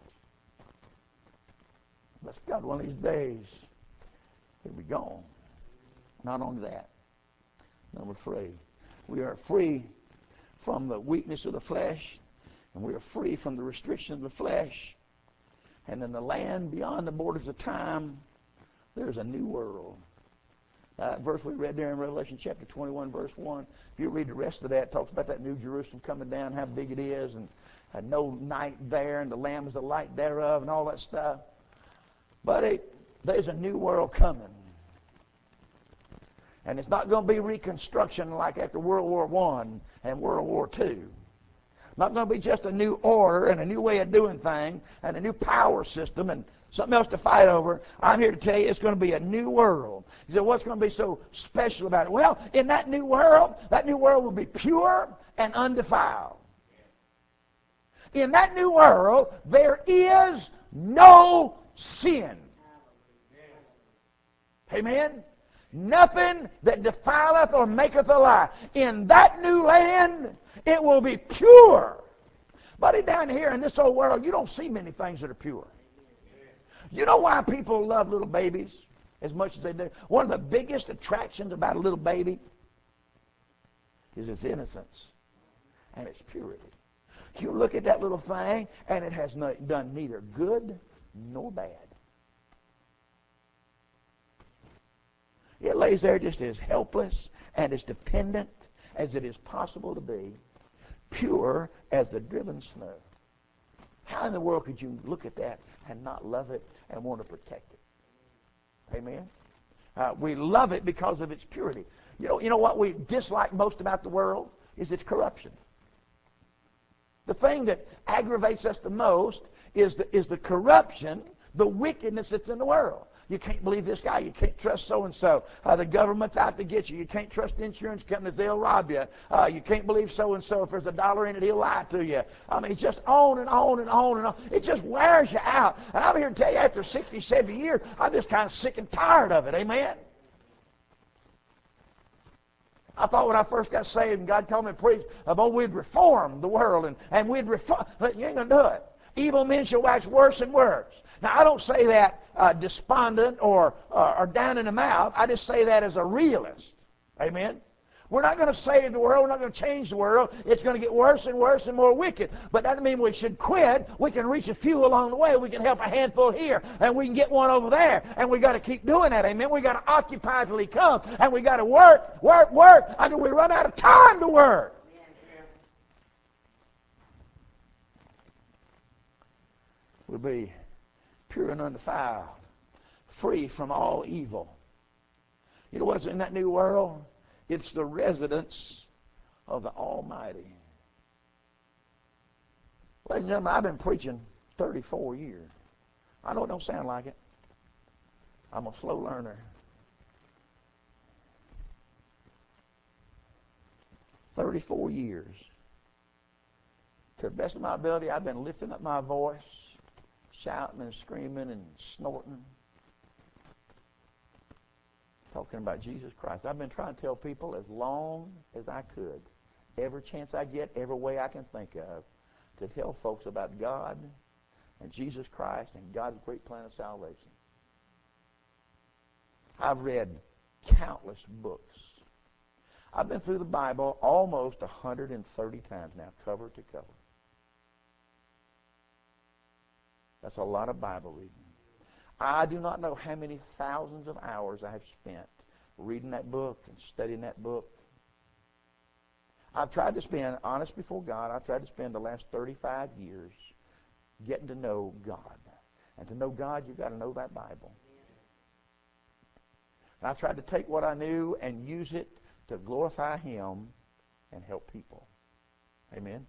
Bless God, one of these days, it'll be gone. Not only that, number three, we are free from the weakness of the flesh, And we are free from the restrictions of the flesh. And in the land beyond the borders of time, there's a new world. Uh, that verse we read there in Revelation chapter twenty-one, verse one, if you read the rest of that, it talks about that New Jerusalem coming down, how big it is, and uh, no night there, and the Lamb is the light thereof, and all that stuff. But it, there's a new world coming. And it's not going to be reconstruction like after World War One and World War Two. Not going to be just a new order and a new way of doing things and a new power system and something else to fight over. I'm here to tell you it's going to be a new world. You say, what's going to be so special about it? Well, in that new world, that new world will be pure and undefiled. In that new world, there is no sin. Amen? Nothing that defileth or maketh a lie. In that new land, it will be pure. Buddy, down here in this old world, you don't see many things that are pure. You know why people love little babies as much as they do? One of the biggest attractions about a little baby is its innocence and its purity. You look at that little thing, and it has not done neither good nor bad. It lays there just as helpless and as dependent as it is possible to be, pure as the driven snow. How in the world could you look at that and not love it and want to protect it? Amen? Uh, we love it because of its purity. You know, you know what we dislike most about the world is its corruption. The thing that aggravates us the most is the, is the corruption, the wickedness that's in the world. You can't believe this guy. You can't trust so-and-so. Uh, the government's out to get you. You can't trust insurance companies. They'll rob you. Uh, you can't believe so-and-so. If there's a dollar in it, he'll lie to you. I mean, it's just on and on and on and on. It just wears you out. And I'm here to tell you, after sixty, seventy years, I'm just kind of sick and tired of it. Amen? I thought when I first got saved and God called me to preach, about we'd reform the world and, and we'd reform. But you ain't going to do it. Evil men shall wax worse and worse. Now, I don't say that uh, despondent or, uh, or down in the mouth. I just say that as a realist. Amen? We're not going to save the world. We're not going to change the world. It's going to get worse and worse and more wicked. But that doesn't mean we should quit. We can reach a few along the way. We can help a handful here, and we can get one over there. And we got to keep doing that. Amen? We got to occupy till He comes, and we got to work, work, work until we run out of time to work. We'll be pure and undefiled, free from all evil. You know what's in that new world? It's the residence of the Almighty. Ladies and gentlemen, I've been preaching thirty-four years. I know it don't sound like it. I'm a slow learner. thirty-four years. To the best of my ability, I've been lifting up my voice, shouting and screaming and snorting, talking about Jesus Christ. I've been trying to tell people as long as I could, every chance I get, every way I can think of, to tell folks about God and Jesus Christ and God's great plan of salvation. I've read countless books. I've been through the Bible almost one hundred thirty times now, cover to cover. That's a lot of Bible reading. I do not know how many thousands of hours I have spent reading that book and studying that book. I've tried to spend, honest before God, I've tried to spend the last thirty-five years getting to know God. And to know God, you've got to know that Bible. And I've tried to take what I knew and use it to glorify Him and help people. Amen?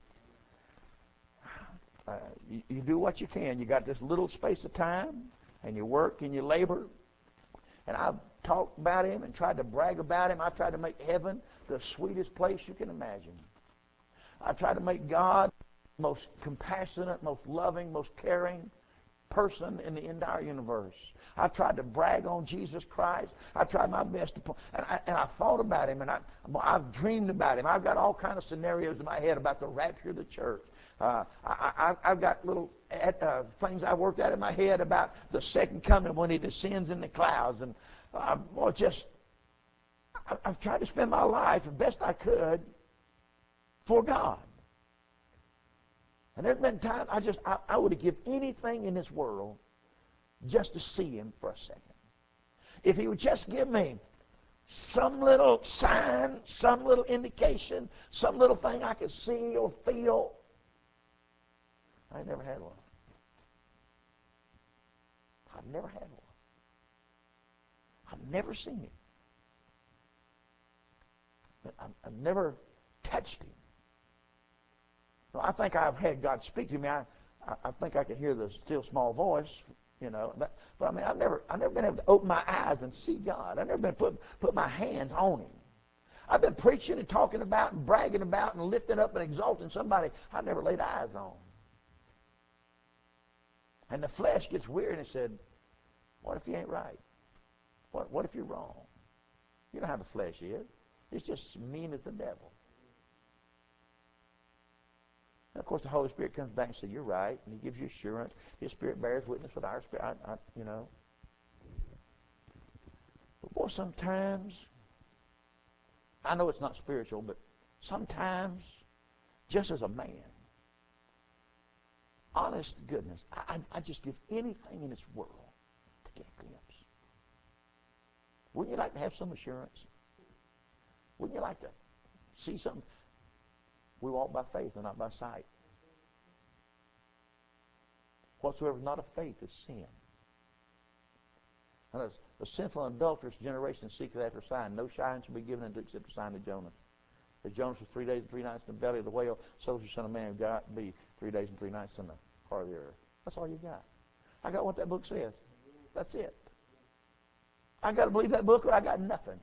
Uh, you, you do what you can. You got this little space of time, and you work and you labor. And I've talked about Him and tried to brag about Him. I've tried to make heaven the sweetest place you can imagine. I've tried to make God the most compassionate, most loving, most caring person in the entire universe. I've tried to brag on Jesus Christ. I've tried my best to, and I, and I thought about Him, and I, I've dreamed about Him. I've got all kinds of scenarios in my head about the rapture of the church. Uh, I, I, I've got little uh, things I worked out in my head about the second coming when He descends in the clouds, and uh, well, just I, I've tried to spend my life the best I could for God. And there's been times I just, I, I would have given anything in this world just to see him for a second. If he would just give me some little sign, some little indication, some little thing I could see or feel. I never had one. I've never had one. I've never seen him. But I've, I've never touched him. So I think I've had God speak to me. I, I, I think I can hear the still small voice, you know. But, but I mean, I've never, I've never been able to open my eyes and see God. I've never been put put my hands on him. I've been preaching and talking about and bragging about and lifting up and exalting somebody I've never laid eyes on. And the flesh gets weird and said, what if you ain't right? What, what if you're wrong? You know how the flesh is. It's just mean as the devil. And of course, the Holy Spirit comes back and says, you're right. And he gives you assurance. His Spirit bears witness with our spirit. I, I, you know. But boy, sometimes, I know it's not spiritual, but sometimes, just as a man, honest to goodness, I, I just give anything in this world to get a glimpse. Wouldn't you like to have some assurance? Wouldn't you like to see something? We walk by faith and not by sight. Whatsoever is not of faith is sin. And as the sinful and adulterous generation seeketh after a sign, no sign shall be given unto except the sign of Jonas. As Jonas was three days and three nights in the belly of the whale, so shall the Son of Man God be three days and three nights in the heart of the earth. That's all you got. I got what that book says. That's it. I got to believe that book or I got nothing.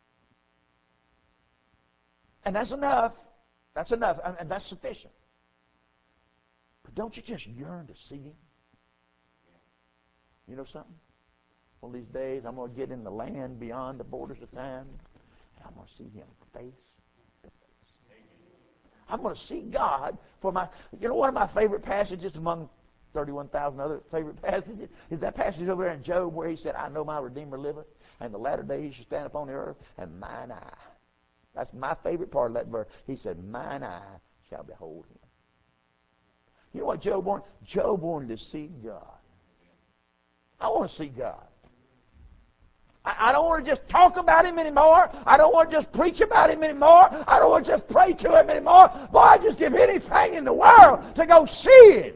And that's enough. That's enough. And that's sufficient. But don't you just yearn to see him? You know something? One of these days I'm going to get in the land beyond the borders of time and I'm going to see him face to face. I'm going to see God for my, you know, one of my favorite passages among thirty-one thousand other favorite passages is that passage over there in Job where he said, I know my Redeemer liveth, and the latter day he shall stand upon the earth, and mine eye. That's my favorite part of that verse. He said, mine eye shall behold him. You know what Job wanted? Job wanted to see God. I want to see God. I, I don't want to just talk about him anymore. I don't want to just preach about him anymore. I don't want to just pray to him anymore. Boy, I'd just give anything in the world to go see him.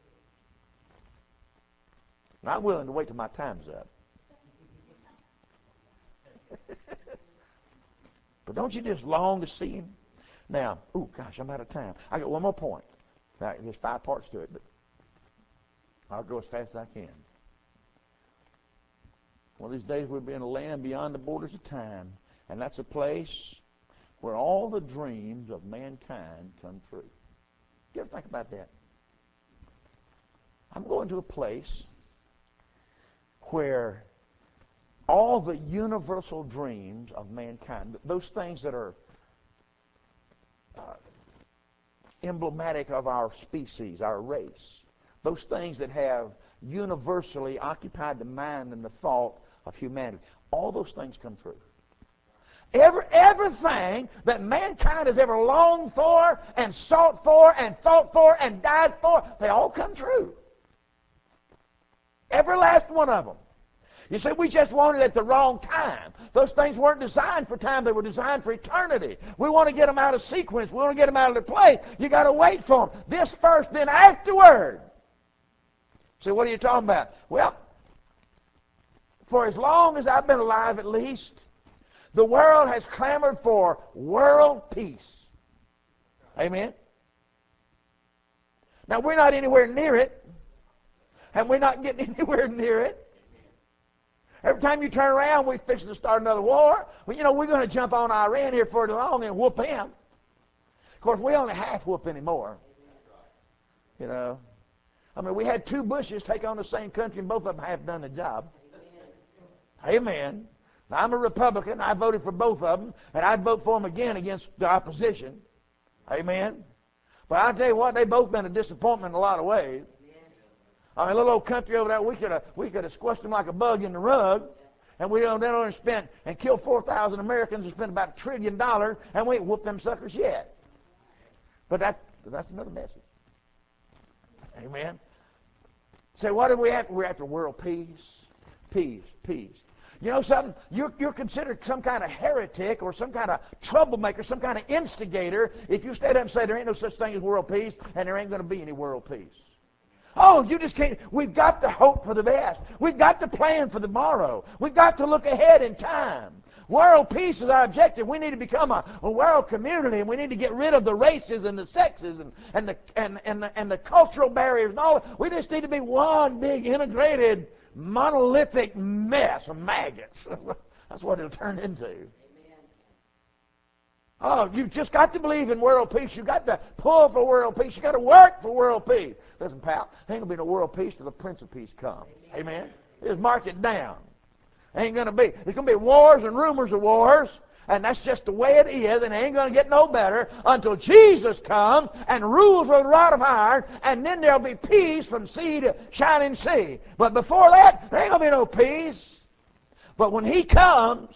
And I'm willing to wait till my time's up. But don't you just long to see him? Now, oh gosh, I'm out of time. I got one more point. Now, there's five parts to it, but I'll go as fast as I can. One of these days we'll be in a land beyond the borders of time, and that's a place where all the dreams of mankind come true. You ever think about that? I'm going to a place where all the universal dreams of mankind, those things that are uh, emblematic of our species, our race, those things that have universally occupied the mind and the thought of humanity, all those things come true. Every, everything that mankind has ever longed for and sought for and fought for and died for, they all come true. Every last one of them. You see, we just want it at the wrong time. Those things weren't designed for time. They were designed for eternity. We want to get them out of sequence. We want to get them out of their place. You got to wait for them. This first, then afterward. So what are you talking about? Well, for as long as I've been alive at least, the world has clamored for world peace. Amen? Now, we're not anywhere near it. And we're not getting anywhere near it. Every time you turn around, we're fixing to start another war. Well, you know, we're going to jump on Iran here for long and whoop him. Of course, we only half whoop anymore. You know. I mean, we had two Bushes take on the same country, and both of them have done the job. Amen. Amen. Now, I'm a Republican. I voted for both of them, and I'd vote for them again against the opposition. Amen. But I'll tell you what, they've both been a disappointment in a lot of ways. I mean, a little old country over there, we could have we could have squished them like a bug in the rug, and we don't, they don't only spent and killed four thousand Americans and spent about a trillion dollars, and we ain't whooped them suckers yet. But that that's another message. Amen. Say, what do we have? We're after world peace. Peace, peace. You know something? You're, you're considered some kind of heretic or some kind of troublemaker, some kind of instigator if you stand up and say there ain't no such thing as world peace and there ain't going to be any world peace. Oh, you just can't. We've got to hope for the best. We've got to plan for tomorrow. We've got to look ahead in time. World peace is our objective. We need to become a, a world community, and we need to get rid of the races and the sexes and, and, the, and, and, the, and the cultural barriers and all. We just need to be one big integrated monolithic mess of maggots. That's what it'll turn into. Amen. Oh, you've just got to believe in world peace. You've got to pull for world peace. You've got to work for world peace. Listen, pal, there ain't going to be no world peace till the Prince of Peace comes. Amen. Amen. Just mark it down. Ain't going to be. There's going to be wars and rumors of wars. And that's just the way it is, and it ain't going to get no better until Jesus comes and rules with a rod of iron, and then there'll be peace from sea to shining sea. But before that, there ain't going to be no peace. But when He comes,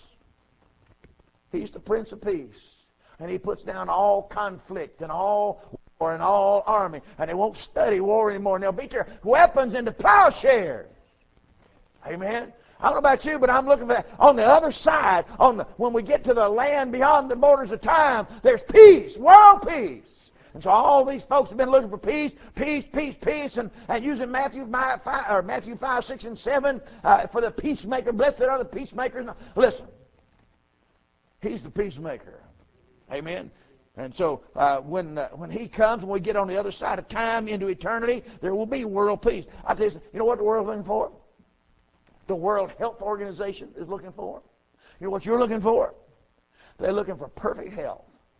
He's the Prince of Peace. And He puts down all conflict and all war and all army. And they won't study war anymore, and they'll beat their weapons into plowshares. Amen. I don't know about you, but I'm looking for that. On the other side, on the, when we get to the land beyond the borders of time, there's peace, world peace. And so all these folks have been looking for peace, peace, peace, peace, and, and using Matthew five, or Matthew five, six, and seven uh, for the peacemaker. Blessed are the peacemakers. Listen, He's the peacemaker. Amen. And so uh, when uh, when He comes, when we get on the other side of time into eternity, there will be world peace. I tell you, you know what the world's looking for? The World Health Organization is looking for. You know what you're looking for? They're looking for perfect health.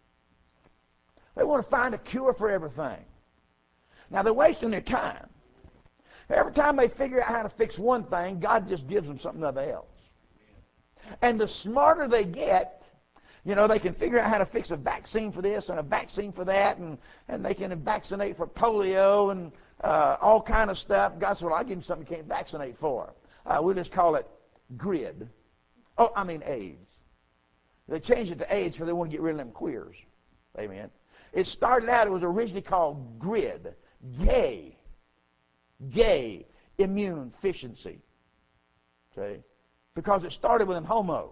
They want to find a cure for everything. Now, they're wasting their time. Every time they figure out how to fix one thing, God just gives them something else. And the smarter they get, you know, they can figure out how to fix a vaccine for this and a vaccine for that, and, and they can vaccinate for polio and uh, all kind of stuff. God said, well, I'll give you something you can't vaccinate for. Uh, we'll just call it GRID. Oh, I mean AIDS. They changed it to AIDS because they want to get rid of them queers. Amen. It started out, it was originally called GRID. Gay. Gay immune deficiency. Okay? Because it started with them homos.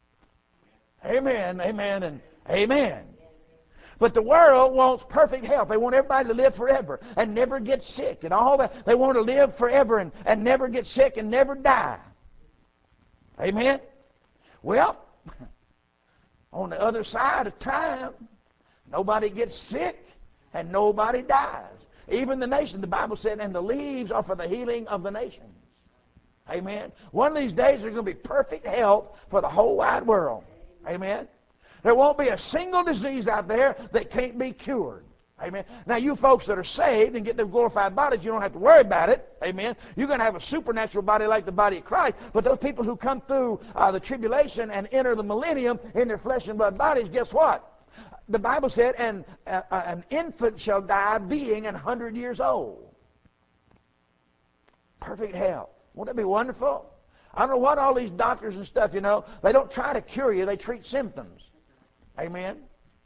Amen, amen, and amen. But the world wants perfect health. They want everybody to live forever and never get sick and all that. They want to live forever and, and never get sick and never die. Amen? Well, on the other side of time, nobody gets sick and nobody dies. Even the nation, the Bible said, and the leaves are for the healing of the nations. Amen? One of these days there's going to be perfect health for the whole wide world. Amen? There won't be a single disease out there that can't be cured. Amen. Now, you folks that are saved and get the glorified bodies, you don't have to worry about it. Amen. You're going to have a supernatural body like the body of Christ. But those people who come through uh, the tribulation and enter the millennium in their flesh and blood bodies, guess what? The Bible said, and uh, uh, an infant shall die being an hundred years old. Perfect health. Won't that be wonderful? I don't know what all these doctors and stuff, you know, they don't try to cure you. They treat symptoms. Amen.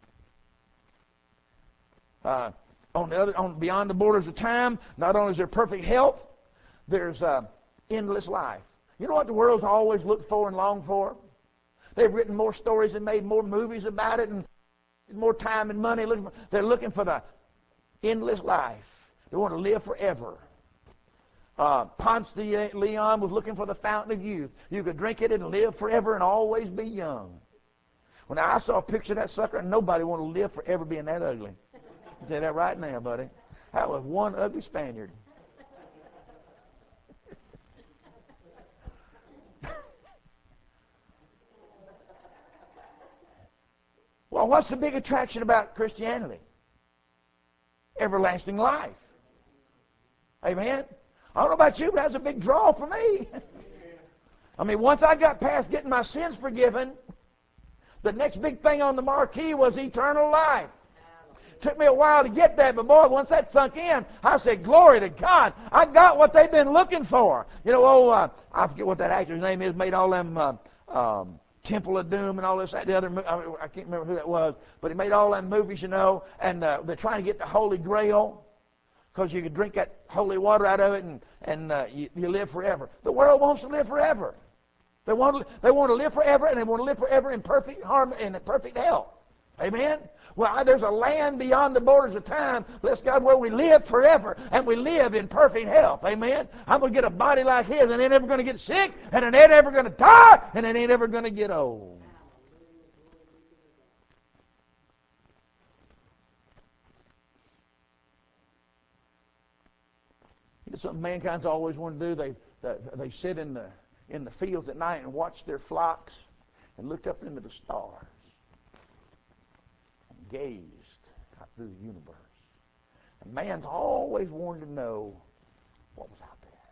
Uh, on the other, on beyond the borders of time, not only is there perfect health, there's uh, endless life. You know what the world's always looked for and longed for? They've written more stories and made more movies about it, and more time and money. They're looking for the endless life. They want to live forever. Uh, Ponce de Leon was looking for the fountain of youth. You could drink it and live forever and always be young. When I saw a picture of that sucker, and nobody wanted to live forever being that ugly. I'll tell you that right now, buddy. That was one ugly Spaniard. Well, what's the big attraction about Christianity? Everlasting life. Amen? I don't know about you, but that's a big draw for me. I mean, once I got past getting my sins forgiven, the next big thing on the marquee was eternal life. Took me a while to get that, but boy, once that sunk in, I said, glory to God. I got what they've been looking for. You know, oh, uh, I forget what that actor's name is, made all them uh, um, Temple of Doom and all this, that, the other, I can't remember who that was, but he made all them movies, you know, and uh, they're trying to get the Holy Grail. because you can drink that holy water out of it and, and uh, you, you live forever. The world wants to live forever. They want to, they want to live forever, and they want to live forever in perfect harmony and in perfect health. Amen? Well, there's a land beyond the borders of time, bless God, where we live forever, and we live in perfect health. Amen? I'm going to get a body like his, and it ain't ever going to get sick, and it ain't ever going to die, and it ain't ever going to get old. It's something mankind's always wanted to do. They, they, they sit in the, in the fields at night and watch their flocks and looked up into the stars and gazed out through the universe. And man's always wanted to know what was out there.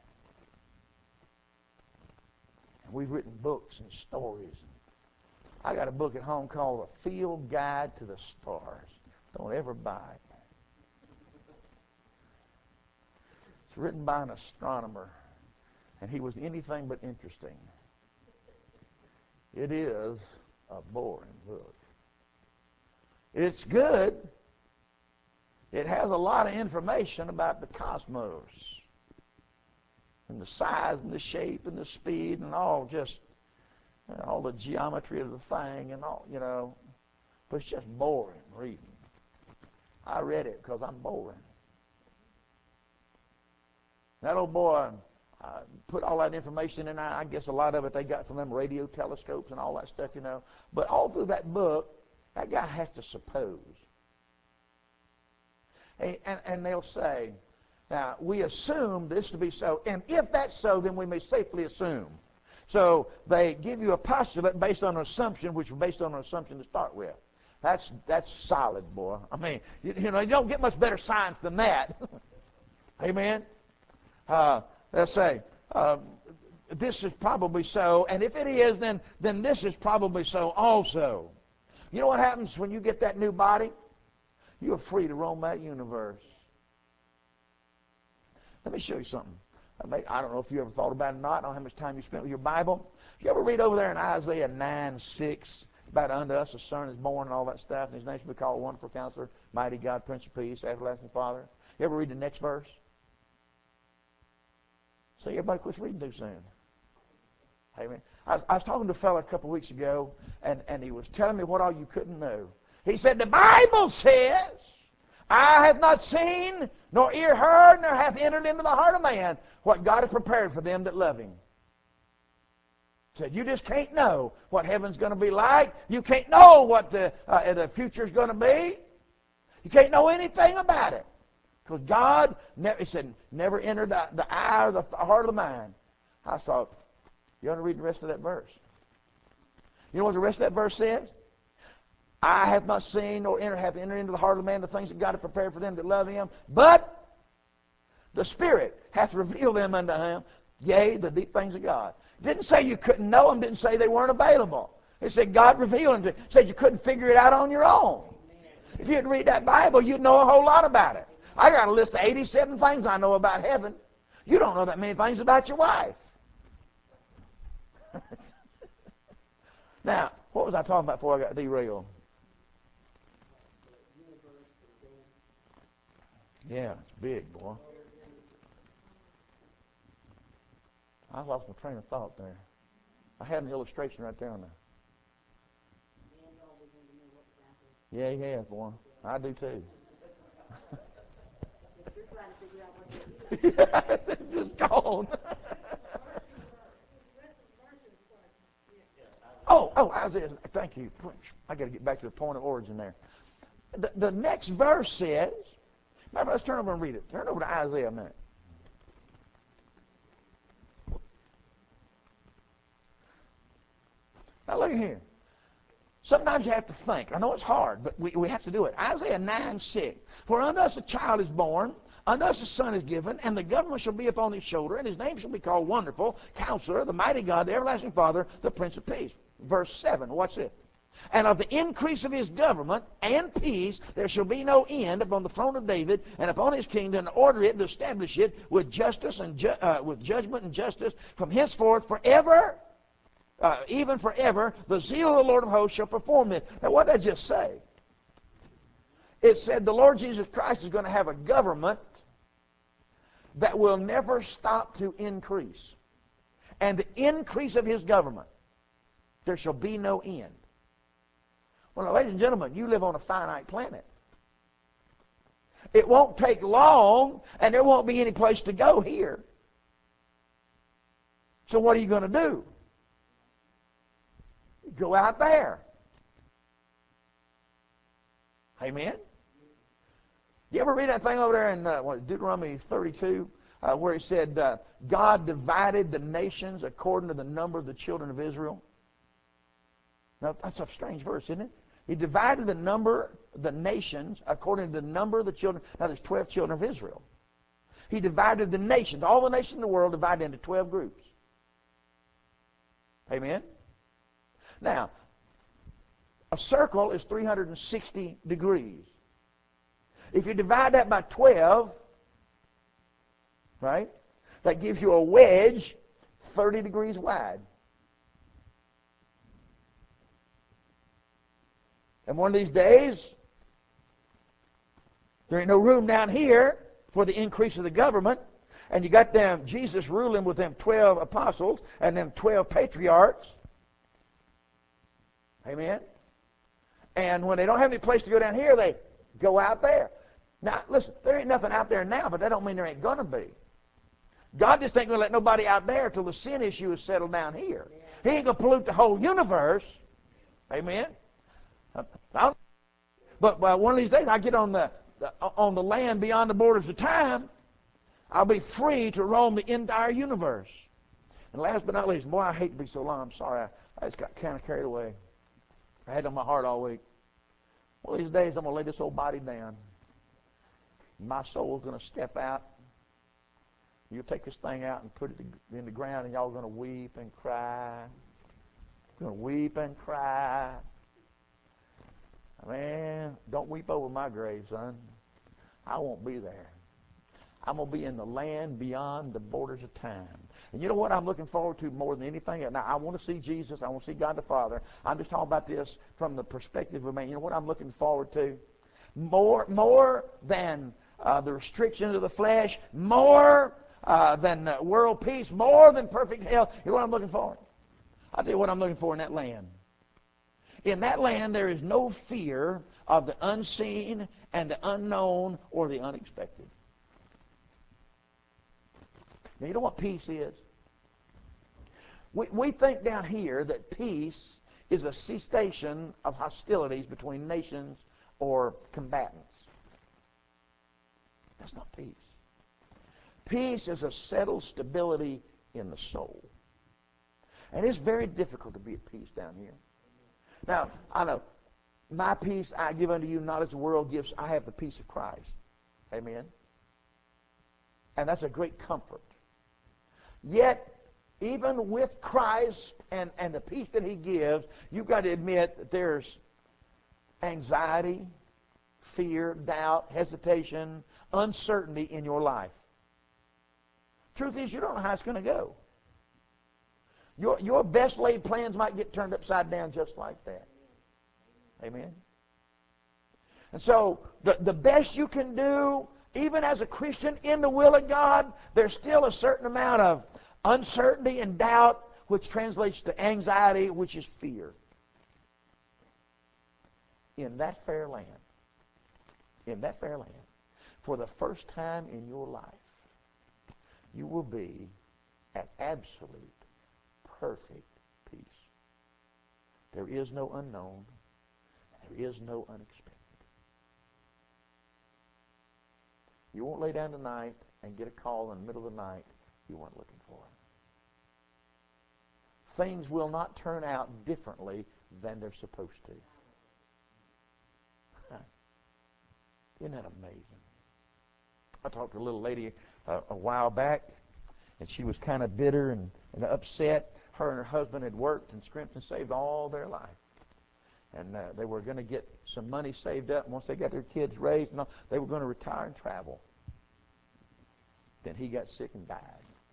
And we've written books and stories. I got a book at home called A Field Guide to the Stars. Don't ever buy it. It's written by an astronomer, and he was anything but interesting. It is a boring book. It's good. It has a lot of information about the cosmos and the size and the shape and the speed and all just, you know, all the geometry of the thing and all, you know. But it's just boring reading. I read it because I'm boring. That old boy uh, put all that information in. I guess a lot of it they got from them radio telescopes and all that stuff, you know. But all through that book, that guy has to suppose. And, and, and they'll say, now, we assume this to be so, and if that's so, then we may safely assume. So they give you a postulate based on an assumption, which is based on an assumption to start with. That's that's solid, boy. I mean, you, you know, you don't get much better science than that. Amen? Uh, they'll say, uh, this is probably so, and if it is, then, then this is probably so also. You know what happens when you get that new body? You're free to roam that universe. Let me show you something. I don't know if you ever thought about it or not. I don't know how much time you spent with your Bible. You ever read over there in Isaiah nine six about unto us a son is born and all that stuff, and his name shall be called Wonderful Counselor, Mighty God, Prince of Peace, Everlasting Father? You ever read the next verse? See, everybody quits reading too soon. Amen. I was, I was talking to a fellow a couple of weeks ago, and, and he was telling me what all you couldn't know. He said, the Bible says, eye hath not seen, nor ear heard, nor hath entered into the heart of man what God hath prepared for them that love him. He said, you just can't know what heaven's going to be like. You can't know what the, uh, the future's going to be. You can't know anything about it. Because God, never, he said, never entered the, the eye or the heart of the mind. I thought, you want to read the rest of that verse? You know what the rest of that verse says? Eye hath not seen, nor enter, hath entered into the heart of the man the things that God hath prepared for them that love him. But the Spirit hath revealed them unto him, yea, the deep things of God. It didn't say you couldn't know them, didn't say they weren't available. It said God revealed them to you. It said you couldn't figure it out on your own. If you'd read that Bible, you'd know a whole lot about it. I got a list of eighty-seven things I know about heaven. You don't know that many things about your wife. Now, what was I talking about before I got derailed? Yeah, it's big, boy. I lost my train of thought there. I had an illustration right there on there. Yeah, he has, boy. I do too. It's just gone. oh, oh, Isaiah, thank you. I got to get back to the point of origin there. The, the next verse says, remember, let's turn over and read it. Turn over to Isaiah a minute. Now look here. Sometimes you have to think. I know it's hard, but we, we have to do it. Isaiah nine six. For unto us a child is born, unto us a son is given, and the government shall be upon his shoulder, and his name shall be called Wonderful, Counselor, the Mighty God, the Everlasting Father, the Prince of Peace. Verse seven, watch this. And of the increase of his government and peace there shall be no end upon the throne of David and upon his kingdom, and order it and establish it with justice and ju- uh, with judgment and justice from henceforth forever. Uh, even forever, the zeal of the Lord of hosts shall perform this. Now, what did I just say? It said the Lord Jesus Christ is going to have a government that will never stop to increase. And the increase of his government, there shall be no end. Well, now, ladies and gentlemen, you live on a finite planet. It won't take long, and there won't be any place to go here. So what are you going to do? Go out there. Amen? You ever read that thing over there in uh, what, Deuteronomy thirty-two, uh, where it said, uh, God divided the nations according to the number of the children of Israel? Now, that's a strange verse, isn't it? He divided the number, the nations, according to the number of the children. Now, there's twelve children of Israel. He divided the nations, all the nations in the world, divided into twelve groups. Amen? Now, a circle is three hundred sixty degrees. If you divide that by twelve, right, that gives you a wedge thirty degrees wide. And one of these days, there ain't no room down here for the increase of the government, and you got them, Jesus ruling with them twelve apostles and them twelve patriarchs. Amen? And when they don't have any place to go down here, they go out there. Now, listen, there ain't nothing out there now, but that don't mean there ain't going to be. God just ain't going to let nobody out there till the sin issue is settled down here. He ain't going to pollute the whole universe. Amen? I'll, but, but one of these days, I get on the, the on the land beyond the borders of time, I'll be free to roam the entire universe. And last but not least, boy, I hate to be so long. I'm sorry. I, I just got kind of carried away. I had it on my heart all week. One of these days, I'm going to lay this old body down. My soul's going to step out. You'll take this thing out and put it in the ground, and y'all are going to weep and cry. You're going to weep and cry. Man, don't weep over my grave, son. I won't be there. I'm going to be in the land beyond the borders of time. And you know what I'm looking forward to more than anything? Now, I want to see Jesus. I want to see God the Father. I'm just talking about this from the perspective of man. You know what I'm looking forward to? More, more than uh, the restrictions of the flesh, more uh, than uh, world peace, more than perfect health. You know what I'm looking for? I'll tell you what I'm looking for in that land. In that land, there is no fear of the unseen and the unknown or the unexpected. Now, you know what peace is? We, we think down here that peace is a cessation of hostilities between nations or combatants. That's not peace. Peace is a settled stability in the soul. And it's very difficult to be at peace down here. Now, I know, my peace I give unto you, not as the world gives. I have the peace of Christ. Amen? And that's a great comfort. Yet, even with Christ and, and the peace that He gives, you've got to admit that there's anxiety, fear, doubt, hesitation, uncertainty in your life. Truth is, you don't know how it's going to go. Your, your best laid plans might get turned upside down just like that. Amen? And so, the, the best you can do, even as a Christian in the will of God, there's still a certain amount of uncertainty and doubt, which translates to anxiety, which is fear. In that fair land, in that fair land, for the first time in your life, you will be at absolute, perfect peace. There is no unknown. There is no unexpected. You won't lay down tonight and get a call in the middle of the night you weren't looking for. Things will not turn out differently than they're supposed to. Isn't that amazing? I talked to a little lady uh, a while back, and she was kind of bitter and, and upset. Her and her husband had worked and scrimped and saved all their life. And uh, they were going to get some money saved up. And once they got their kids raised, and all, they were going to retire and travel. Then he got sick and died.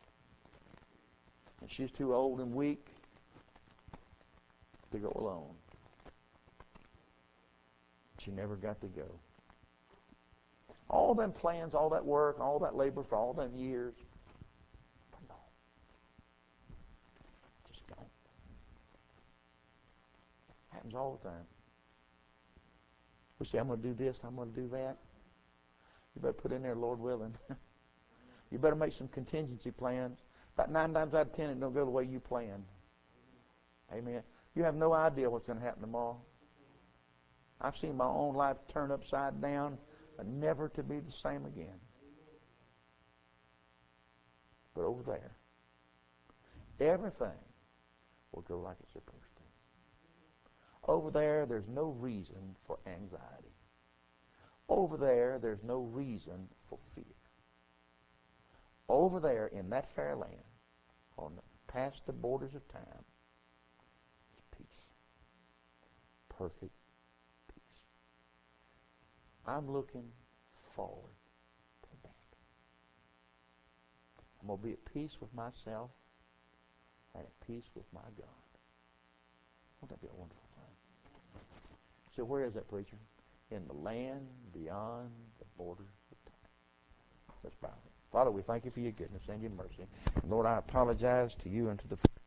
And she's too old and weak to go alone. She never got to go. All them plans, all that work, all that labor for all them years, no, just gone. Happens all the time. We say, I'm going to do this, I'm going to do that. You better put in there, Lord willing. You better make some contingency plans. About nine times out of ten, it don't go the way you planned. Amen. You have no idea what's going to happen tomorrow. I've seen my own life turn upside down and never to be the same again. But over there, everything will go like it's supposed to. Over there, there's no reason for anxiety. Over there, there's no reason for fear. Over there in that fair land, on the, past the borders of time, is peace. Perfect peace. I'm looking forward to that. I'm going to be at peace with myself and at peace with my God. Won't that be a wonderful thing? So where is that, preacher? In the land beyond the borders of time. Let's bow. Father, we thank you for your goodness and your mercy. Lord, I apologize to you and to the